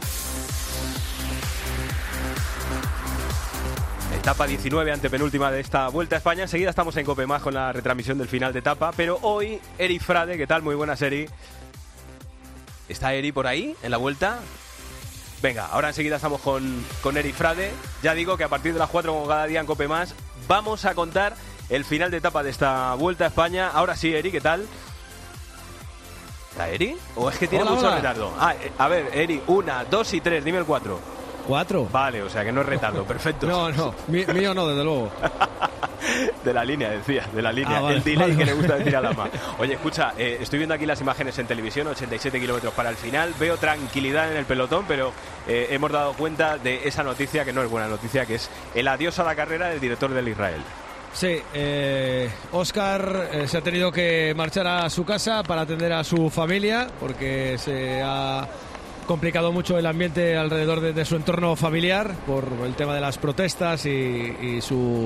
[SPEAKER 4] Etapa 19, antepenúltima de esta Vuelta a España. Enseguida estamos en COPE Más con la retransmisión del final de etapa. Pero hoy, Eri Frade, ¿qué tal? Muy buenas, Eri. ¿Está Eri por ahí, en la vuelta? Venga, ahora enseguida estamos con Eri Frade. Ya digo que a partir de las 4, como cada día en COPE Más, vamos a contar el final de etapa de esta Vuelta a España. Ahora sí, Eri, ¿qué tal? ¿Está Eri? ¿O es que tiene mucho retardo? A ver, Eri, 1, 2 y 3, dime el 4.
[SPEAKER 3] 4.
[SPEAKER 4] Vale, o sea que no es retardo, perfecto.
[SPEAKER 3] No, mío no, desde luego.
[SPEAKER 4] De la línea, decía, de la línea.
[SPEAKER 3] Vale,
[SPEAKER 4] el delay que le gusta decir a Lama. Oye, escucha, estoy viendo aquí las imágenes en televisión, 87 kilómetros para el final. Veo tranquilidad en el pelotón, pero hemos dado cuenta de esa noticia, que no es buena noticia, que es el adiós a la carrera del director del Israel.
[SPEAKER 3] Sí, Óscar se ha tenido que marchar a su casa para atender a su familia, porque se ha complicado mucho el ambiente alrededor de su entorno familiar por el tema de las protestas y su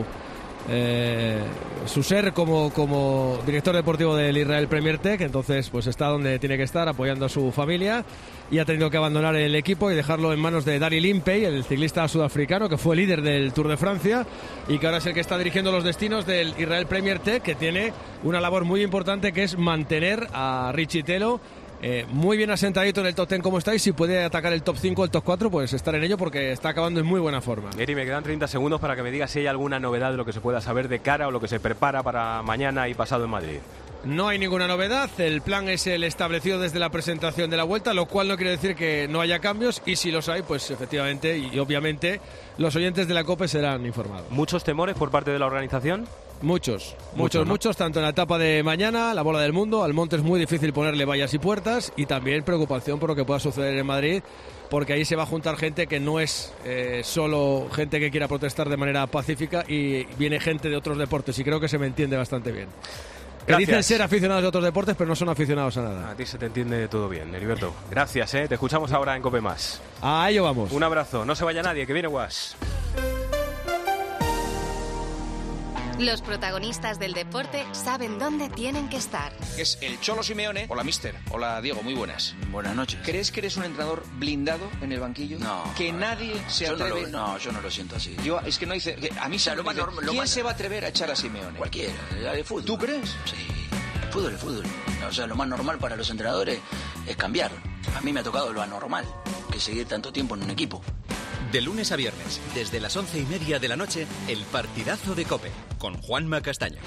[SPEAKER 3] ser como director deportivo del Israel Premier Tech. Entonces pues está donde tiene que estar, apoyando a su familia, y ha tenido que abandonar el equipo y dejarlo en manos de Dani Limpey, el ciclista sudafricano que fue líder del Tour de Francia y que ahora es el que está dirigiendo los destinos del Israel Premier Tech, que tiene una labor muy importante, que es mantener a Richie Telo muy bien asentadito en el top 10 como estáis. Si puede atacar el top 5 o el top 4, pues estar en ello, porque está acabando en muy buena forma.
[SPEAKER 4] Eri, me quedan 30 segundos para que me digas si hay alguna novedad de lo que se pueda saber de cara o lo que se prepara para mañana y pasado en Madrid.
[SPEAKER 3] No hay ninguna novedad, el plan es el establecido desde la presentación de la Vuelta, lo cual no quiere decir que no haya cambios, y si los hay, pues efectivamente y obviamente los oyentes de la COPE serán informados.
[SPEAKER 4] ¿Muchos temores por parte de la organización?
[SPEAKER 3] Muchos, tanto en la etapa de mañana, la Bola del Mundo. Al monte es muy difícil ponerle vallas y puertas, y también preocupación por lo que pueda suceder en Madrid, porque ahí se va a juntar gente que no es solo gente que quiera protestar de manera pacífica, y viene gente de otros deportes, y creo que se me entiende bastante bien. Que dicen ser aficionados de otros deportes, pero no son aficionados a nada.
[SPEAKER 4] A ti se te entiende todo bien, Heriberto. Gracias, te escuchamos ahora en COPE Más.
[SPEAKER 3] A ello vamos.
[SPEAKER 4] Un abrazo, no se vaya nadie, que viene Guas.
[SPEAKER 2] Los protagonistas del deporte saben dónde tienen que estar.
[SPEAKER 6] Es el Cholo Simeone. Hola, mister. Hola, Diego. Muy buenas.
[SPEAKER 8] Buenas noches.
[SPEAKER 6] ¿Crees que eres un entrenador blindado en el banquillo?
[SPEAKER 8] No.
[SPEAKER 6] Que nadie se atreve...
[SPEAKER 8] yo no lo siento así.
[SPEAKER 6] Es que no dice... A mí se lo más normal. ¿Quién se va a atrever a echar a Simeone?
[SPEAKER 8] Cualquiera. El fútbol.
[SPEAKER 6] ¿Tú crees?
[SPEAKER 8] Sí. El fútbol. O sea, lo más normal para los entrenadores es cambiar. A mí me ha tocado lo anormal, que seguir tanto tiempo en un equipo.
[SPEAKER 21] De lunes a viernes, desde las 11:30 de la noche, el partidazo de COPE, con Juanma Castaño.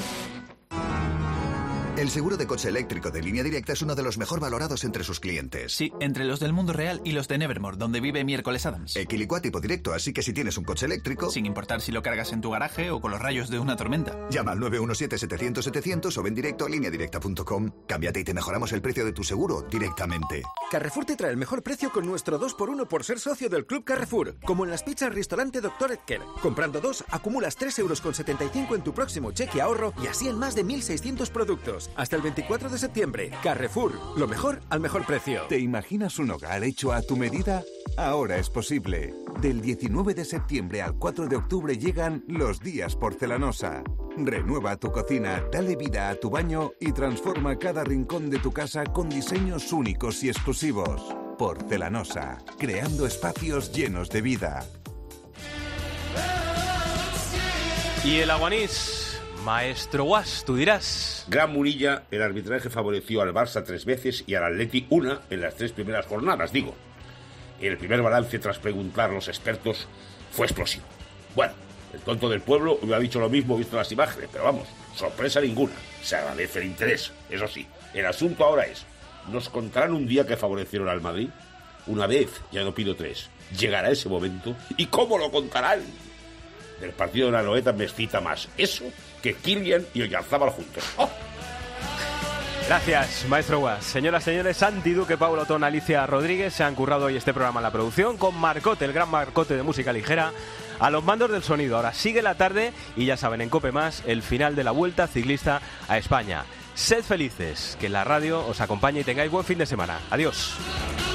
[SPEAKER 10] El seguro de coche eléctrico de Línea Directa es uno de los mejor valorados entre sus clientes.
[SPEAKER 15] Sí, entre los del mundo real y los de Nevermore, donde vive Miércoles Adams.
[SPEAKER 10] Equilicua tipo directo, así que si tienes un coche eléctrico...
[SPEAKER 15] Sin importar si lo cargas en tu garaje o con los rayos de una tormenta.
[SPEAKER 10] Llama al 917-700-700 o ven directo a lineadirecta.com. Cámbiate y te mejoramos el precio de tu seguro directamente.
[SPEAKER 16] Carrefour te trae el mejor precio con nuestro 2x1 por ser socio del Club Carrefour. Como en las pizzas restaurante Dr. Edker. Comprando 2, acumulas 3,75 € en tu próximo cheque ahorro, y así en más de 1.600 productos. Hasta el 24 de septiembre. Carrefour, lo mejor al mejor precio.
[SPEAKER 17] ¿Te imaginas un hogar hecho a tu medida? Ahora es posible. Del 19 de septiembre al 4 de octubre llegan los días Porcelanosa. Renueva tu cocina, dale vida a tu baño y transforma cada rincón de tu casa con diseños únicos y exclusivos. Porcelanosa, creando espacios llenos de vida.
[SPEAKER 4] Y el Aguanís... Maestro Guas, tú dirás.
[SPEAKER 28] Gran Munilla, el arbitraje favoreció al Barça 3 veces y al Atleti 1 en las 3 primeras jornadas, digo. El primer balance tras preguntar a los expertos fue explosivo. Bueno, el tonto del pueblo me ha dicho lo mismo visto las imágenes, pero vamos, sorpresa ninguna. Se agradece el interés, eso sí. El asunto ahora es, ¿nos contarán un día que favorecieron al Madrid? Una vez, ya no pido 3. Llegará ese momento. ¿Y cómo lo contarán? Del partido de la Noeta me excita más eso que Kylian y Oyarzabal juntos. ¡Oh!
[SPEAKER 4] Gracias, maestro Guas. Señoras, señores, Santi Duque, Paulo Otón, Alicia Rodríguez se han currado hoy este programa en la producción con Marcote, el gran Marcote de música ligera, a los mandos del sonido. Ahora sigue la tarde y ya saben, en COPE Más, el final de la Vuelta Ciclista a España. Sed felices, que la radio os acompañe y tengáis buen fin de semana. Adiós.